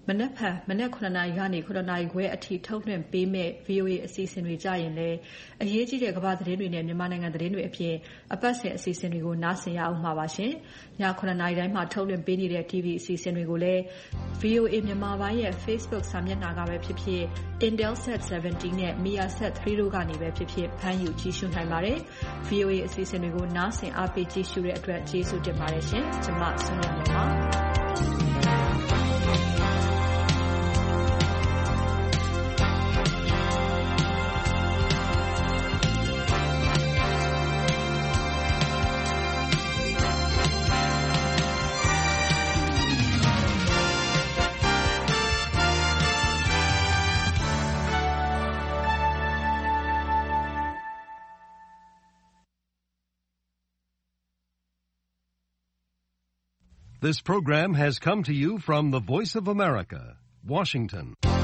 မနက်ဖြန်မနက်ခုနှစ်နာရီကနေခုနှစ်နာရီခွဲအထိထုတ်လွှင့်ပေးမယ့် ဗွီအိုအေ အစီအစဉ်တွေကြရင်လည်းအရေးကြီးတဲ့ကမ္ဘာသတင်းတွေနဲ့မြန်မာနိုင်ငံသတင်းတွေအပြင်အပတ်စဉ်အစီအစဉ်တွေကိုနားဆင်ရအောင်မှာပါရှင်။ညခုနှစ်နာရီတိုင်းမှာထုတ်လွှင့်ပေးနေတဲ့ တီဗီ အစီအစဉ်တွေကိုလည်း ဗွီအိုအေ မြန်မာပိုင်းရဲ့ Facebook စာမျက်နှာကပဲဖြစ်ဖြစ် Intelsat ဆယ်ဗန်တီး နဲ့ Measat သုံးတို့ကနေပဲဖြစ်ဖြစ်ဖမ်းယူကြည့်ရှုနိုင်ပါတယ်။ ဗွီအိုအေ အစီအစဉ်တွေကိုနားဆင်အားပေးကြည့်ရှုတဲ့အတွက်ကျေးဇူးတင်ပါတယ်ရှင်။ကျွန်မဆွမ်းရမယ်ပါ။
This program has come to you from the Voice of America, Washington.